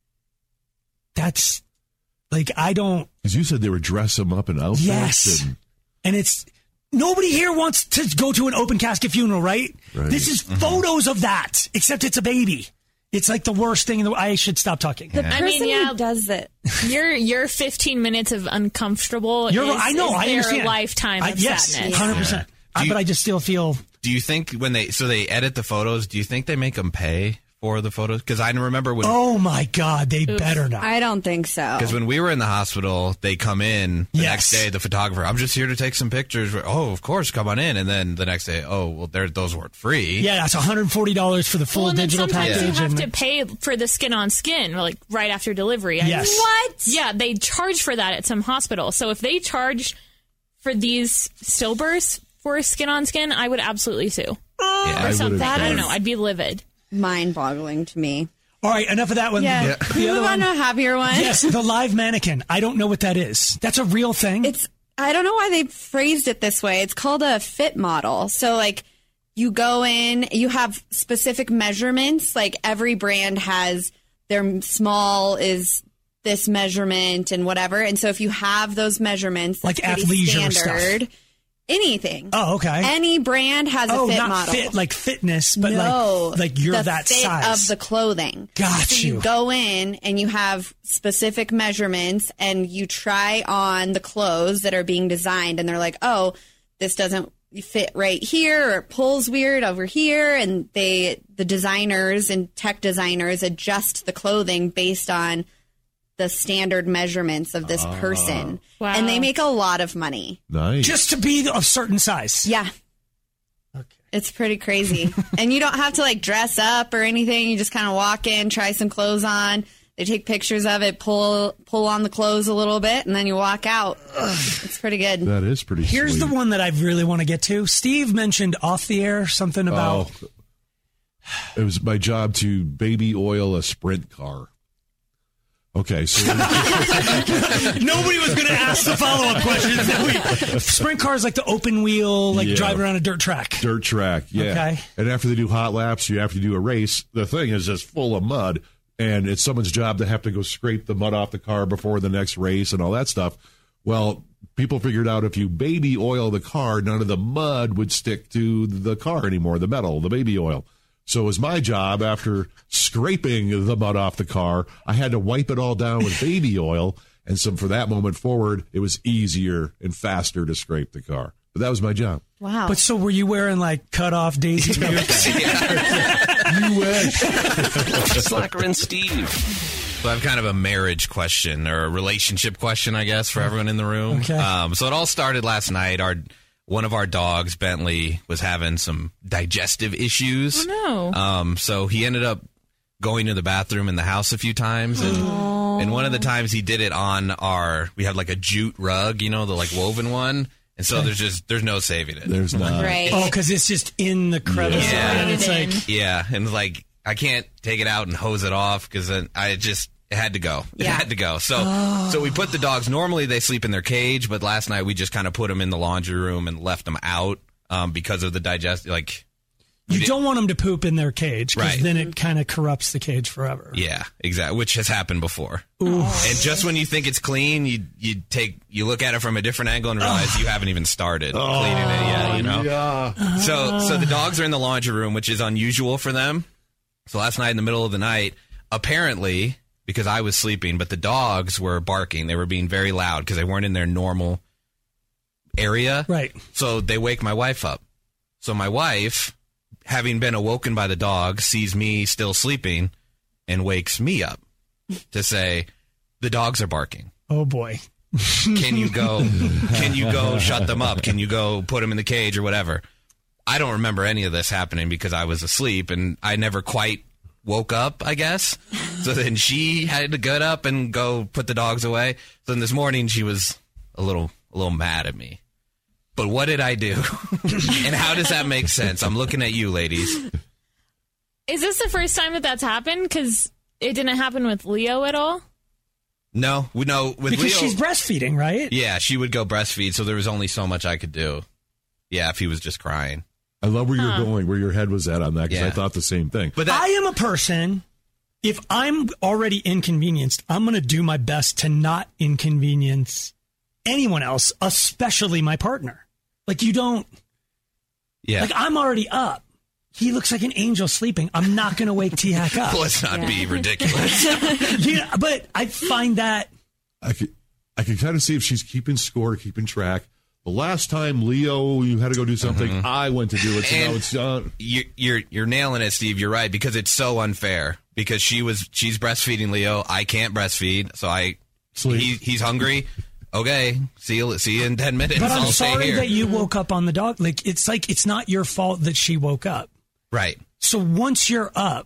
that's, like, I don't. Because you said they would dress them up in outfits. Yes. And it's, nobody here wants to go to an open casket funeral, right? This is photos of that, except it's a baby. It's like the worst thing. I should stop talking. The person who does it. Your 15 minutes of uncomfortable I know, I their understand. lifetime of sadness. Yes, 100%. But I just still feel... Do you think when they edit the photos, do you think they make them pay for the photos? Because I remember when... Oh, my God, they better not. I don't think so. Because when we were in the hospital, they come in the next day, the photographer, I'm just here to take some pictures. Oh, of course, come on in. And then the next day, those weren't free. Yeah, that's $140 for the full digital package. Sometimes you have to pay for the skin on skin, like right after delivery. Yes. What? Yeah, they charge for that at some hospitals. So if they charge for these stillbirths for skin on skin, I would absolutely sue. Or something. I don't know. I'd be livid. Mind-boggling to me. All right, enough of that one. Yeah. Can we move on to a happier one? Yes, the live mannequin. I don't know what that is. That's a real thing? I don't know why they phrased it this way. It's called a fit model. So, like, you go in, you have specific measurements. Like, every brand has their small is this measurement and whatever. And so if you have those measurements, like athleisure standard. Stuff. Anything. Oh, okay. Any brand has a fit not model. Fit like fitness, but no, like you're the that fit size of the clothing. Got so you go in and you have specific measurements and you try on the clothes that are being designed, and they're like, oh, this doesn't fit right here, or it pulls weird over here, and the designers and tech designers adjust the clothing based on the standard measurements of this person. Wow. And they make a lot of money. Nice. Just to be a certain size. Yeah. Okay. It's pretty crazy. And you don't have to like dress up or anything. You just kind of walk in, try some clothes on. They take pictures of it, pull on the clothes a little bit, and then you walk out. It's pretty good. That is pretty Here's sweet. the one that I really want to get to. Steve mentioned off the air something about... It was my job to baby oil a sprint car. Okay, so nobody was going to ask the follow-up questions. Sprint cars like the open wheel, like driving around a dirt track. Dirt track, yeah. Okay. And after they do hot laps, you have to do a race. The thing is just full of mud, and it's someone's job to have to go scrape the mud off the car before the next race and all that stuff. Well, people figured out if you baby oil the car, none of the mud would stick to the car anymore, the metal, the baby oil. So it was my job, after scraping the mud off the car, I had to wipe it all down with baby oil. And so from that moment forward, it was easier and faster to scrape the car. But that was my job. Wow. But so were you wearing like cut off Daisy boots? You wish. Slacker and Steve. So I have kind of a marriage question, or a relationship question, I guess, for everyone in the room. Okay. So it all started last night. One of our dogs, Bentley, was having some digestive issues. Oh, no. So he ended up going to the bathroom in the house a few times. And one of the times he did it on we have like a jute rug, the like woven one. And so there's no saving it. There's not. Right. Oh, because it's just in the crevice. Yeah. And it's like... Yeah. And like, I can't take it out and hose it off because then it had to go. It had to go. So we put the dogs, normally they sleep in their cage, but last night we just kind of put them in the laundry room and left them out because of the digestive, like, You don't want them to poop in their cage because Right. then it kind of corrupts the cage forever. Yeah, exactly. Which has happened before. Ooh. And just when you think it's clean, you look at it from a different angle and realize you haven't even started cleaning it yet. You know. Yeah. So the dogs are in the laundry room, which is unusual for them. So last night in the middle of the night, apparently because I was sleeping, but the dogs were barking. They were being very loud because they weren't in their normal area. Right. So they wake my wife up. So my wife, having been awoken by the dog, sees me still sleeping and wakes me up to say, the dogs are barking. Oh, boy. Can you go shut them up? Can you go put them in the cage or whatever? I don't remember any of this happening because I was asleep and I never quite woke up, I guess. So then she had to get up and go put the dogs away. So then this morning she was a little mad at me. But what did I do? And how does that make sense? I'm looking at you, ladies. Is this the first time that that's happened? Because it didn't happen with Leo at all? No, with because Leo, she's breastfeeding, right? Yeah, she would go breastfeed, so there was only so much I could do. Yeah, if he was just crying. I love where you're going, where your head was at on that, because Yeah. I thought the same thing. But I am a person, if I'm already inconvenienced, I'm going to do my best to not inconvenience anyone else, especially my partner. Like, you don't... Yeah. Like, I'm already up. He looks like an angel sleeping. I'm not going to wake T-Hack up. Let's not be ridiculous. Yeah, but I find that... I can kind of see if she's keeping score, keeping track. The last time, Leo, you had to go do something, I went to do it, so now it's done. You're nailing it, Steve. You're right, because it's so unfair. Because she's breastfeeding Leo. I can't breastfeed, so he's hungry. Okay, see you in 10 minutes. But I'm I'll stay sorry here. that you woke up on the dog. Like, it's not your fault that she woke up. Right. So once you're up,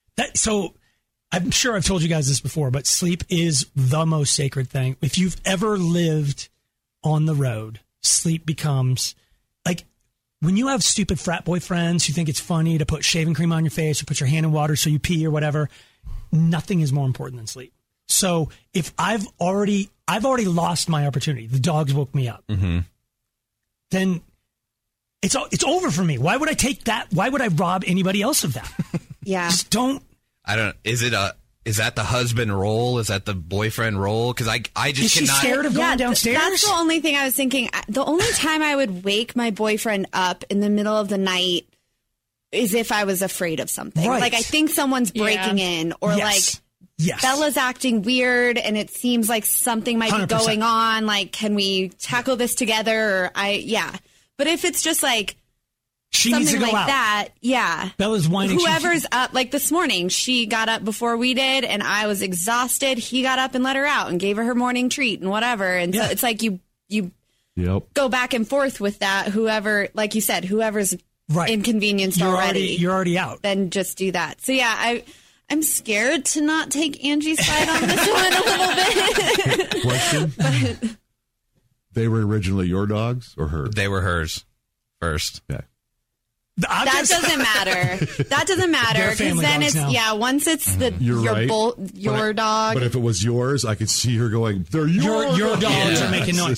I'm sure I've told you guys this before, but sleep is the most sacred thing. If you've ever lived on the road, sleep becomes like when you have stupid frat boy friends who think it's funny to put shaving cream on your face or put your hand in water so you pee or whatever. Nothing is more important than sleep. So if I've already lost my opportunity, the dogs woke me up, then it's over for me. Why would I take that? Why would I rob anybody else of that? Yeah. Just don't. I don't. Is that the husband role? Is that the boyfriend role? Because I just Is she cannot. scared of going downstairs? That's the only thing I was thinking. The only time I would wake my boyfriend up in the middle of the night is if I was afraid of something. Right. Like, I think someone's breaking in, or Yes. Yes. Bella's acting weird and it seems like something might 100%. be going on. Like, can we tackle this together? But if it's just like She something needs to go like out. that, yeah. Bella's whining. Whoever's up, like this morning, she got up before we did, and I was exhausted. He got up and let her out and gave her morning treat and whatever. And so it's like you go back and forth with that. Whoever, like you said, whoever's inconvenienced already, you're already out. Then just do that. So yeah, I'm scared to not take Angie's side on this one a little bit. Question? They were originally your dogs or hers? They were hers first. Yeah. That doesn't matter. That doesn't matter They're because family then dogs it's now. once it's You're right. your dog. But if it was yours, I could see her going, they're Your dogs Yeah. are making noise.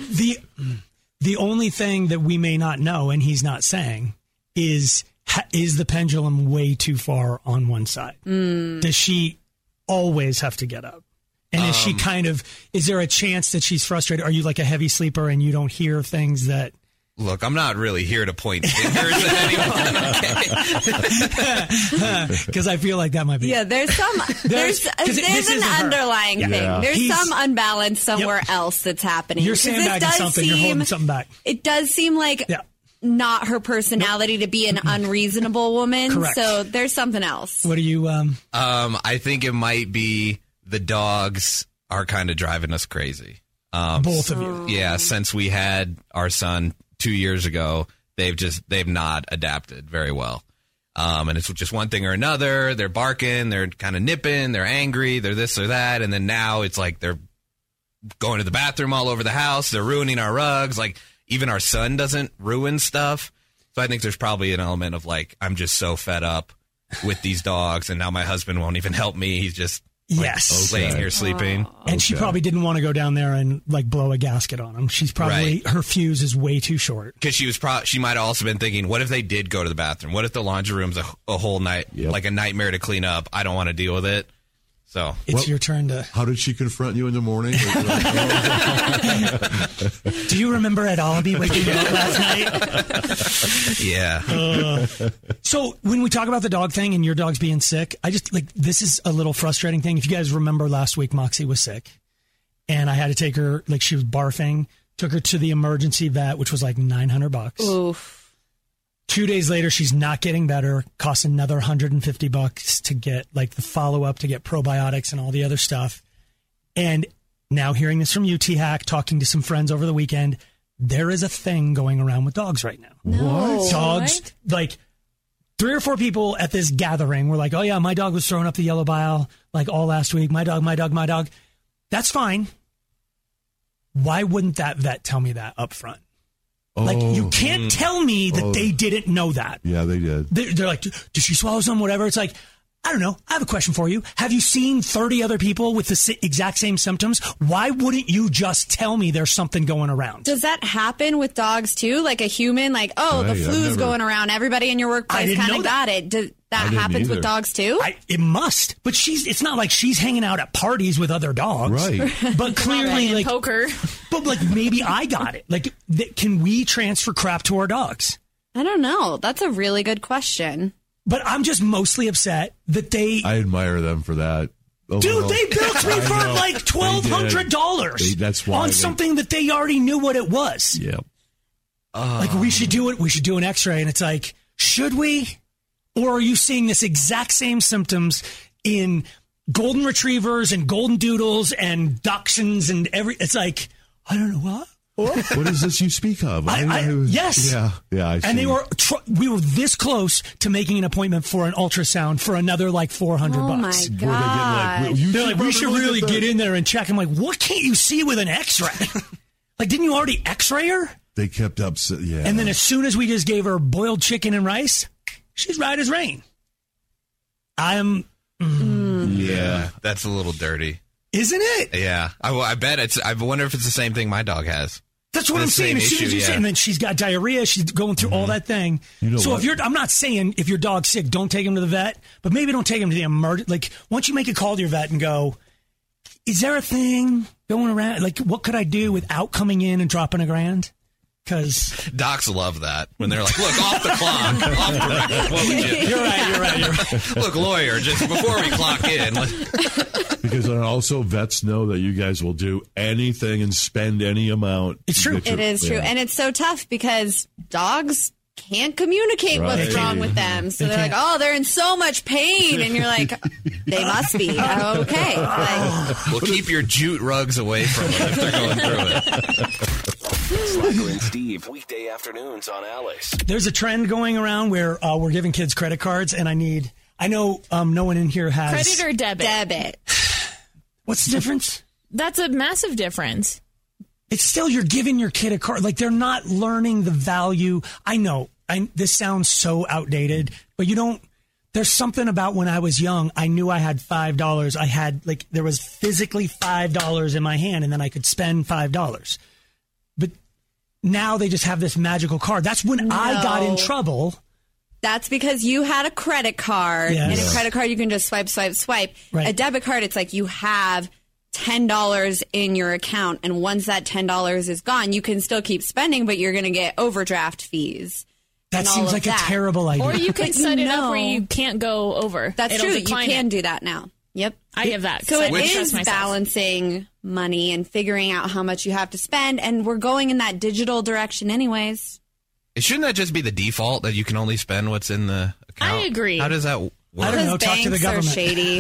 The only thing that we may not know, and he's not saying, is the pendulum way too far on one side? Does she always have to get up? And is she is there a chance that she's frustrated? Are you like a heavy sleeper and you don't hear things that... Look, I'm not really here to point fingers at anyone. Because I feel like that might be... Yeah, there's this an isn't her. underlying Yeah. thing. Yeah. There's He's- some unbalance somewhere else that's happening. You're 'Cause this sandbagging does something. You're holding something back. It does seem like not her personality to be an unreasonable woman. Correct. So there's something else. What do you... I think it might be the dogs are kind of driving us crazy. Both of you. Yeah, since we had our son 2 years ago, they've not adapted very well. And it's just one thing or another. They're barking, they're kind of nipping, they're angry, they're this or that. And then now it's like they're going to the bathroom all over the house. They're ruining our rugs. Like, even our son doesn't ruin stuff. So I think there's probably an element of like, I'm just so fed up with these dogs. And now my husband won't even help me. He's just Yes. Laying here sleeping. And she probably didn't want to go down there and like blow a gasket on him. She's probably, her fuse is way too short. Because she might have also been thinking, what if they did go to the bathroom? What if the laundry room's a whole night, like a nightmare to clean up? I don't want to deal with it. So it's your turn to. How did she confront you in the morning? Do you remember at Alibi waking up last night? Yeah. So when we talk about the dog thing and your dog's being sick, I just this is a little frustrating thing. If you guys remember last week, Moxie was sick and I had to take her, she was barfing, took her to the emergency vet, which was like $900. Oof. 2 days later, she's not getting better. Costs another $150 to get the follow-up, to get probiotics and all the other stuff. And now hearing this from you, T-Hack, talking to some friends over the weekend, there is a thing going around with dogs right now. No. Dogs, 3 or 4 people at this gathering were like, oh yeah, my dog was throwing up the yellow bile all last week. My dog. That's fine. Why wouldn't that vet tell me that up front? You can't tell me that they didn't know that. Yeah, they did. They're like, did she swallow some, whatever? It's like, I don't know. I have a question for you. Have you seen 30 other people with the exact same symptoms? Why wouldn't you just tell me there's something going around? Does that happen with dogs too? Like a human, the flu's going around. Everybody in your workplace kind of got it. That happens with dogs too? It must. But it's not like she's hanging out at parties with other dogs. Right. But clearly, poker. But maybe I got it. Can we transfer crap to our dogs? I don't know. That's a really good question. But I'm just mostly upset that I admire them for that. Dude, they bilked me for $1,200. That's why on something that they already knew what it was. Yep. We should do it. We should do an X-ray, and it's like, should we? Or are you seeing this exact same symptoms in golden retrievers and golden doodles and dachshunds and it's like, I don't know what. What is this you speak of? Yes. Yeah. I see. And we were this close to making an appointment for an ultrasound for another $400. Oh my God. They're like, we should really get in there and check. I'm like, what can't you see with an X-ray? Didn't you already X-ray her? They kept upset. Yeah. And then as soon as we just gave her boiled chicken and rice, she's right as rain. Yeah, that's a little dirty. Isn't it? Yeah. I bet I wonder if it's the same thing my dog has. That's what I'm saying. As soon as you say, and then she's got diarrhea, she's going through all that thing. I'm not saying if your dog's sick, don't take him to the vet, but maybe don't take him to the emergency. Once you make a call to your vet and go, is there a thing going around? What could I do without coming in and dropping $1,000? Because docs love that when they're like, look, off the clock, off the record. You're right. Look, lawyer, just before we clock in. Because also vets know that you guys will do anything and spend any amount. It's true. It is true. And it's so tough because dogs can't communicate what's wrong with them. So they're like, oh, they're in so much pain. And you're like, they must be. Okay. We'll keep your jute rugs away from them if they're going through it. Slacker and Steve, weekday afternoons on Alice. There's a trend going around where we're giving kids credit cards, and I know no one in here has... Credit or debit? Debit. What's the difference? That's a massive difference. It's still, you're giving your kid a card. They're not learning the value. I know, this sounds so outdated, but there's something about when I was young, I knew I had $5. I had, there was physically $5 in my hand, and then I could spend $5. But now they just have this magical card. That's when I got in trouble. That's because you had a credit card. Yes. And a credit card, you can just swipe. Right. A debit card, it's like you have $10 in your account. And once that $10 is gone, you can still keep spending, but you're going to get overdraft fees. That seems like a terrible idea. Or you can set it up where you can't go over. That's true. You can do that now. Yep. I have that. So it is balancing money and figuring out how much you have to spend. And we're going in that digital direction anyways. Shouldn't that just be the default that you can only spend what's in the account? I agree. How does that work? I don't know. Talk to the government.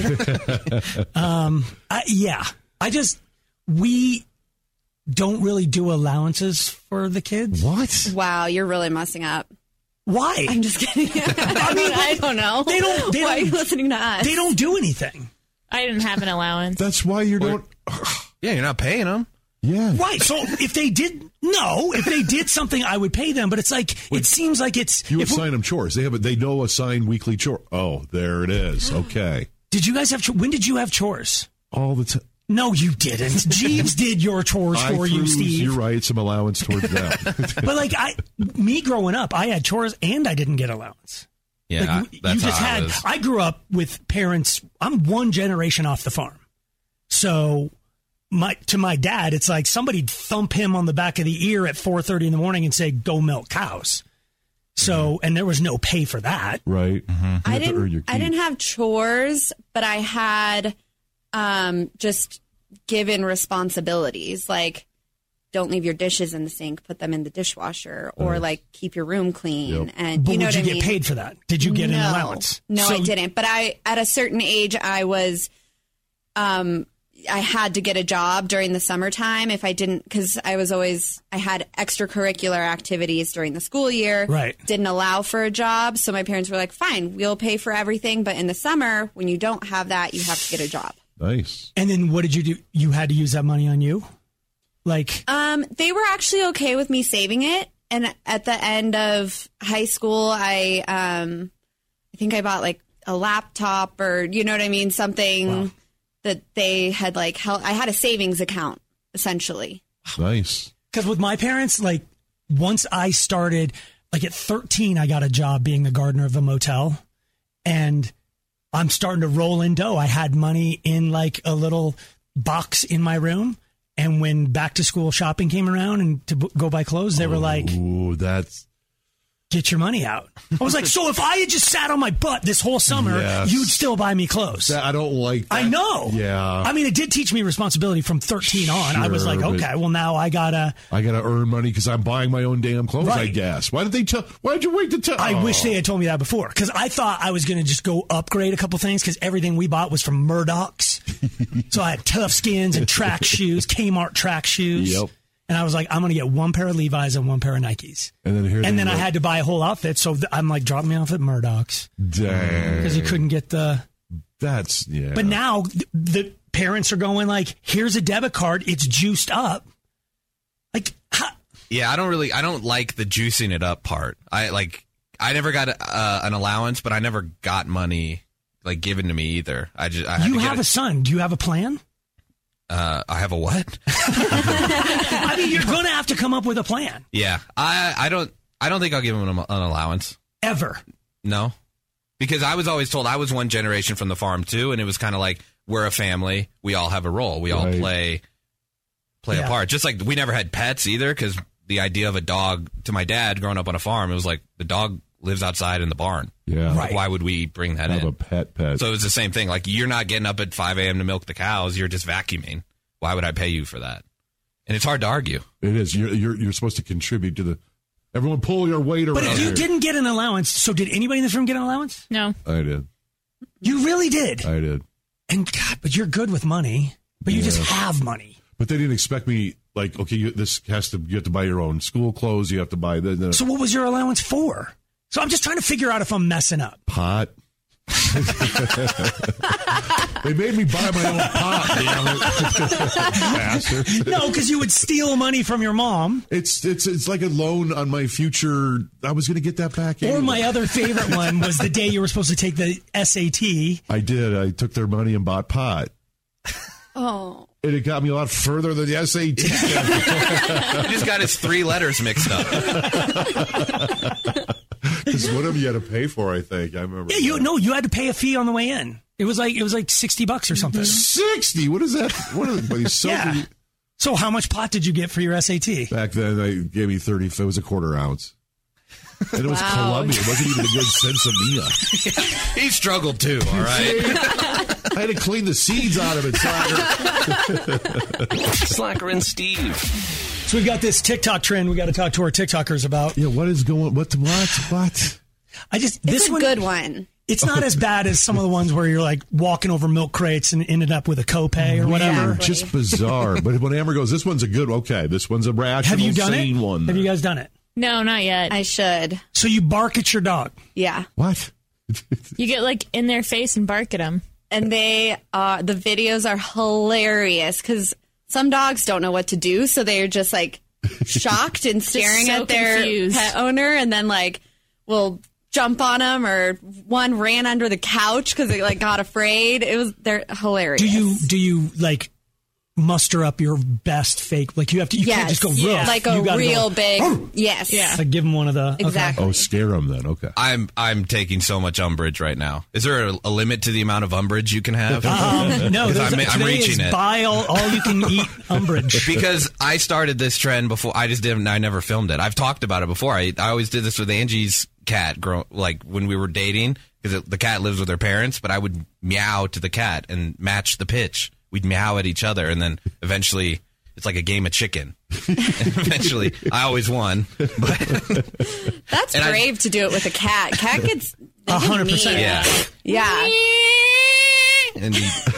Shady. We don't really do allowances for the kids. What? Wow, you're really messing up. Why? I'm just kidding. I don't know. Why are you listening to us? They don't do anything. I didn't have an allowance. That's why you don't. Yeah, you're not paying them. Yeah. Right. So if they did something, I would pay them. But it's it seems like it's. You assign them chores. They know assign weekly chore. Oh, there it is. Okay. Did you guys have? When did you have chores? All the time. No, you didn't. Jeeves did your chores for you, Steve. You're right. Some allowance towards that. But like me growing up, I had chores and I didn't get allowance. Yeah, like, that's you just how had. it is. I grew up with parents. I'm one generation off the farm, so to my dad, it's like somebody'd thump him on the back of the ear at 4:30 in the morning and say, "Go milk cows." So, and there was no pay for that, right? Mm-hmm. I didn't have chores, but I had just given responsibilities like don't leave your dishes in the sink, put them in the dishwasher, or like keep your room clean. Yep. And but you know would what you I get mean? paid for that? Did you get an allowance? No, I didn't. But at a certain age, I was, I had to get a job during the summertime if I didn't, because I had extracurricular activities during the school year. Right. Didn't allow for a job. So my parents were like, fine, we'll pay for everything. But in the summer, when you don't have that, you have to get a job. Nice. And then what did you do? You had to use that money on you? Like, they were actually okay with me saving it. And at the end of high school, I think I bought like a laptop or, you know what I mean? Something that they had I had a savings account essentially. Nice. Because with my parents, like once I started, like at 13, I got a job being the gardener of a motel, and I'm starting to roll in dough. I had money in like a little box in my room. And when back to school shopping came around and to go buy clothes, they were like, "Ooh, get your money out." I was like, so if I had just sat on my butt this whole summer, you'd still buy me clothes. I don't like that. I know. Yeah. I mean, it did teach me responsibility from 13 on. I was Sure, like, but okay, well now I gotta earn money because I'm buying my own damn clothes, I guess. Why did you wait to tell? I wish they had told me that before, because I thought I was going to just go upgrade a couple things, because everything we bought was from Murdoch's. So I had Tough Skins and track shoes, Kmart track shoes. Yep. And I was like, I'm going to get one pair of Levi's and one pair of Nikes. And then I had to buy a whole outfit. So I'm like, drop me off at Murdoch's. Dang. Because you couldn't get the... That's, yeah. But now the parents are going like, here's a debit card. It's juiced up. Like, yeah, I don't like the juicing it up part. I never got an allowance, but I never got money like given to me either. You have a son. Do you have a plan? I have a what? I mean, you're going to have to come up with a plan. Yeah, I don't think I'll give him an allowance ever. No, because I was always told I was one generation from the farm too, and it was kind of like we're a family. We all have a role. We all play a part. Just like we never had pets either, because the idea of a dog to my dad growing up on a farm, it was like the dog lives outside in the barn. Yeah. Like, why would we bring that in? Have a pet. So it was the same thing. Like, you're not getting up at 5 a.m. to milk the cows. You're just vacuuming. Why would I pay you for that? And it's hard to argue. It is. You're supposed to contribute to the... Everyone pull your weight around. But if you didn't get an allowance, so did anybody in this room get an allowance? No. I did. You really did? I did. And God, but you're good with money. But you just have money. But they didn't expect me, like, okay, you have to buy your own school clothes. You have to buy... So what was your allowance for? So I'm just trying to figure out if I'm messing up. Pot. They made me buy my own pot, damn it. Bastard. No, because you would steal money from your mom. It's like a loan on my future. I was going to get that back. Or my other favorite one was the day you were supposed to take the SAT. I did. I took their money and bought pot. Oh. And it got me a lot further than the SAT. He just got his 3 letters mixed up. Because one of them you had to pay for, I think. I remember. Yeah, you had to pay a fee on the way in. It was like $60 or something. 60? What is that? What are they? Yeah. So how much pot did you get for your SAT? Back then, they gave me 30. It was a quarter ounce. And it was Columbia. It wasn't even a good Sensimilla. He struggled too, all right? I had to clean the seeds out of it, Slacker and Steve. So we've got this TikTok trend we got to talk to our TikTokers about. Yeah, what is going... What? It's a good one. It's not as bad as some of the ones where you're like walking over milk crates and ended up with a copay or whatever. Just bizarre. But when Amber goes, this one's a good... Okay, this one's a rational, Have you done sane it? one. Have you guys done it? No, not yet. I should. So you bark at your dog? Yeah. What? You get like in their face and bark at them. And the videos are hilarious because some dogs don't know what to do, so they're just like shocked and staring so at their confused. pet owner, and then like will jump on them, or one ran under the couch because it got afraid. They're hilarious. Do you muster up your best fake? You have to. You can't just go roof. Like a real big. Yes. Yeah. Give them one of the. Exactly. Oh, scare them then. Okay. I'm taking so much umbrage right now. Is there a limit to the amount of umbrage you can have? No, I'm reaching it. Buy all you can eat umbrage. Because I started this trend before. I never filmed it. I've talked about it before. I always did this with Angie's cat, when we were dating, because the cat lives with her parents. But I would meow to the cat and match the pitch. We'd meow at each other, and then eventually it's like a game of chicken. Eventually, I always won. But that's brave to do it with a cat. Cat gets 100%. Yeah. And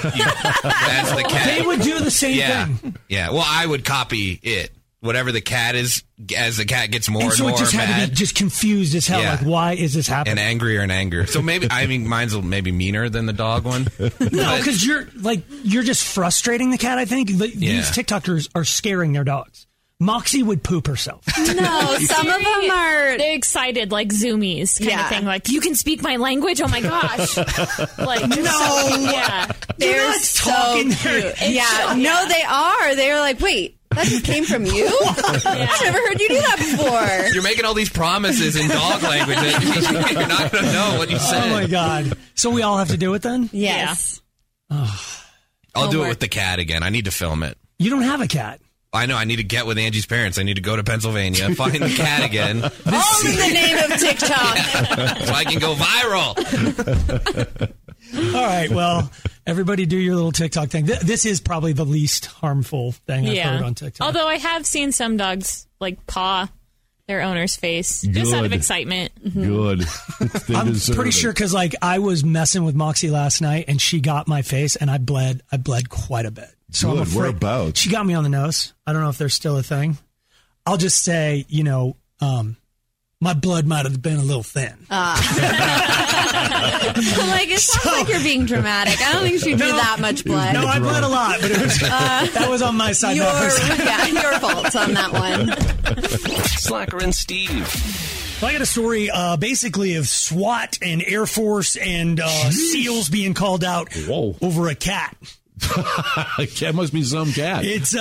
as the cat, they would do the same thing. Yeah. Well, I would copy it. Whatever the cat is, as the cat gets more and more it just mad. had to be just confused as hell. Yeah. Why is this happening? And angrier and angrier. So maybe, mine's maybe meaner than the dog one. No, because you're just frustrating the cat, I think. These TikTokers are scaring their dogs. Moxie would poop herself. No, some of them are... They're excited, like zoomies kind of thing. Like, you can speak my language? Oh, my gosh. No. Yeah. They're so cute. No, they are. They're like, wait, that just came from you? I've never heard you do that before. You're making all these promises in dog language that you're not going to know what you said. Oh, my God. So we all have to do it then? Yes. Yeah. I'll do it with the cat again. I need to film it. You don't have a cat. I know. I need to get with Angie's parents. I need to go to Pennsylvania, find the cat again. All in the name of TikTok. So I can go viral. All right. Well, everybody do your little TikTok thing. This is probably the least harmful thing I've heard on TikTok. Although I have seen some dogs paw their owner's face just out of excitement. Good. I'm pretty sure because I was messing with Moxie last night and she got my face and I bled quite a bit. So I'm afraid. Whereabouts? She got me on the nose. I don't know if there's still a thing. I'll just say, my blood might have been a little thin. It sounds like you're being dramatic. I don't think she drew that much blood. No, I bled a lot, but it was that was on my side. Your fault on that one. Slacker and Steve. I got a story basically of SWAT and Air Force and SEALs being called out over a cat. That must be some cat. It's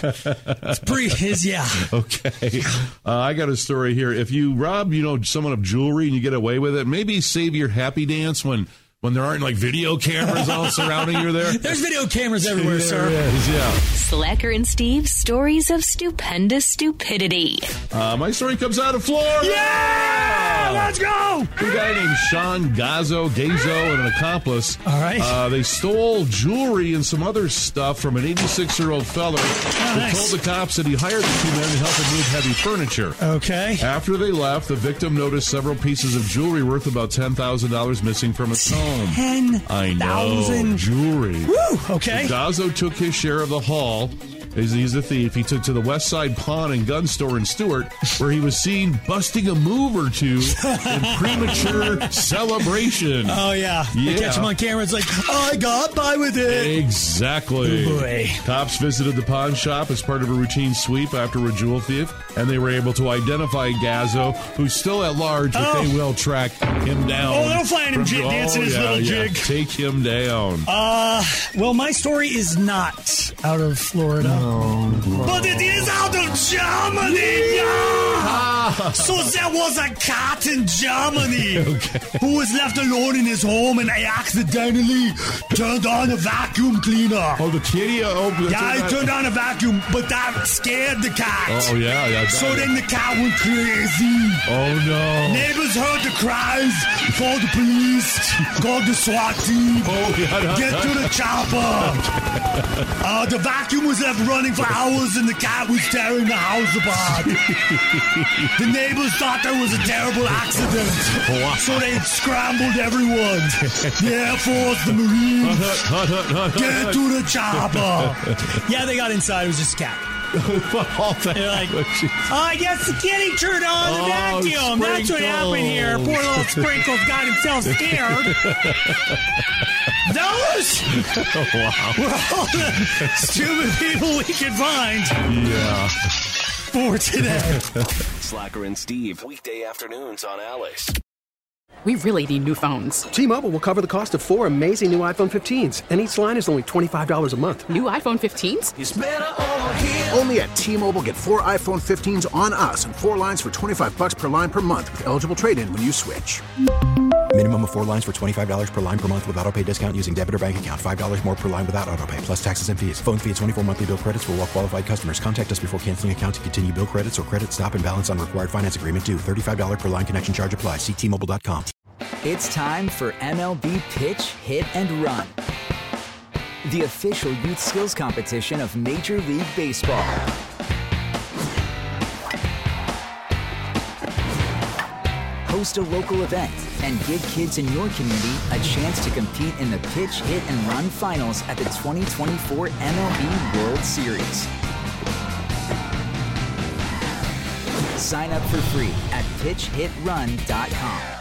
pretty, yeah. Okay. I got a story here. If you rob, someone of jewelry and you get away with it, maybe save your happy dance when there aren't video cameras all surrounding you there. There's video cameras everywhere, sir. There is, yeah. Slacker and Steve's stories of stupendous stupidity. My story comes out of Florida. Yeah! Let's go! A guy named Sean Gazo, and an accomplice. All right. They stole jewelry and some other stuff from an 86-year-old fella who told the cops that he hired the two men to help him move heavy furniture. Okay. After they left, the victim noticed several pieces of jewelry worth about $10,000 missing from his home. I know. Jewelry. Woo! Okay. Gazo took his share of the haul. He's a thief. He took to the West Side Pawn and Gun Store in Stewart, where he was seen busting a move or two in premature celebration. Oh, yeah. They catch him on camera. It's like, I got by with it. Exactly. Oh, boy. Cops visited the pawn shop as part of a routine sweep after a jewel thief, and they were able to identify Gazo, who's still at large, but they will track him down. Oh, they'll find him dancing his little jig. Take him down. Well, my story is not out of Florida. But it is out of Germany, yeah! So there was a cat in Germany who was left alone in his home and accidentally turned on a vacuum cleaner. Oh, the kitty? He turned on a vacuum, but that scared the cat. Oh, yeah. So then the cat went crazy. Oh, no. Neighbors heard the cries, called the police, called the SWAT team. Get to the chopper. The vacuum was left running for hours and the cat was tearing the house apart. The neighbors thought there was a terrible accident. So they scrambled everyone. The Air Force, the Marines. Get to the chopper. Yeah, they got inside. It was just a cat. They're like, I guess the kitty turned on the vacuum. That's what happened here. Poor little Sprinkles got himself scared. Those were all the stupid people we could find. Yeah. For today. Slacker and Steve, weekday afternoons on Alice. We really need new phones. T-Mobile will cover the cost of 4 amazing new iPhone 15s, and each line is only $25 a month. New iPhone 15s? It's better over here. Only at T-Mobile, get 4 iPhone 15s on us and 4 lines for $25 per line per month with eligible trade-in when you switch. Minimum of 4 lines for $25 per line per month with autopay discount using debit or bank account. $5 more per line without autopay, plus taxes and fees. Phone fee at 24 monthly bill credits for well-qualified customers. Contact us before canceling account to continue bill credits or credit stop and balance on required finance agreement due. $35 per line connection charge applies. See T-Mobile.com. It's time for MLB Pitch, Hit, and Run, the official youth skills competition of Major League Baseball. Host a local event and give kids in your community a chance to compete in the Pitch, Hit, and Run finals at the 2024 MLB World Series. Sign up for free at pitchhitrun.com.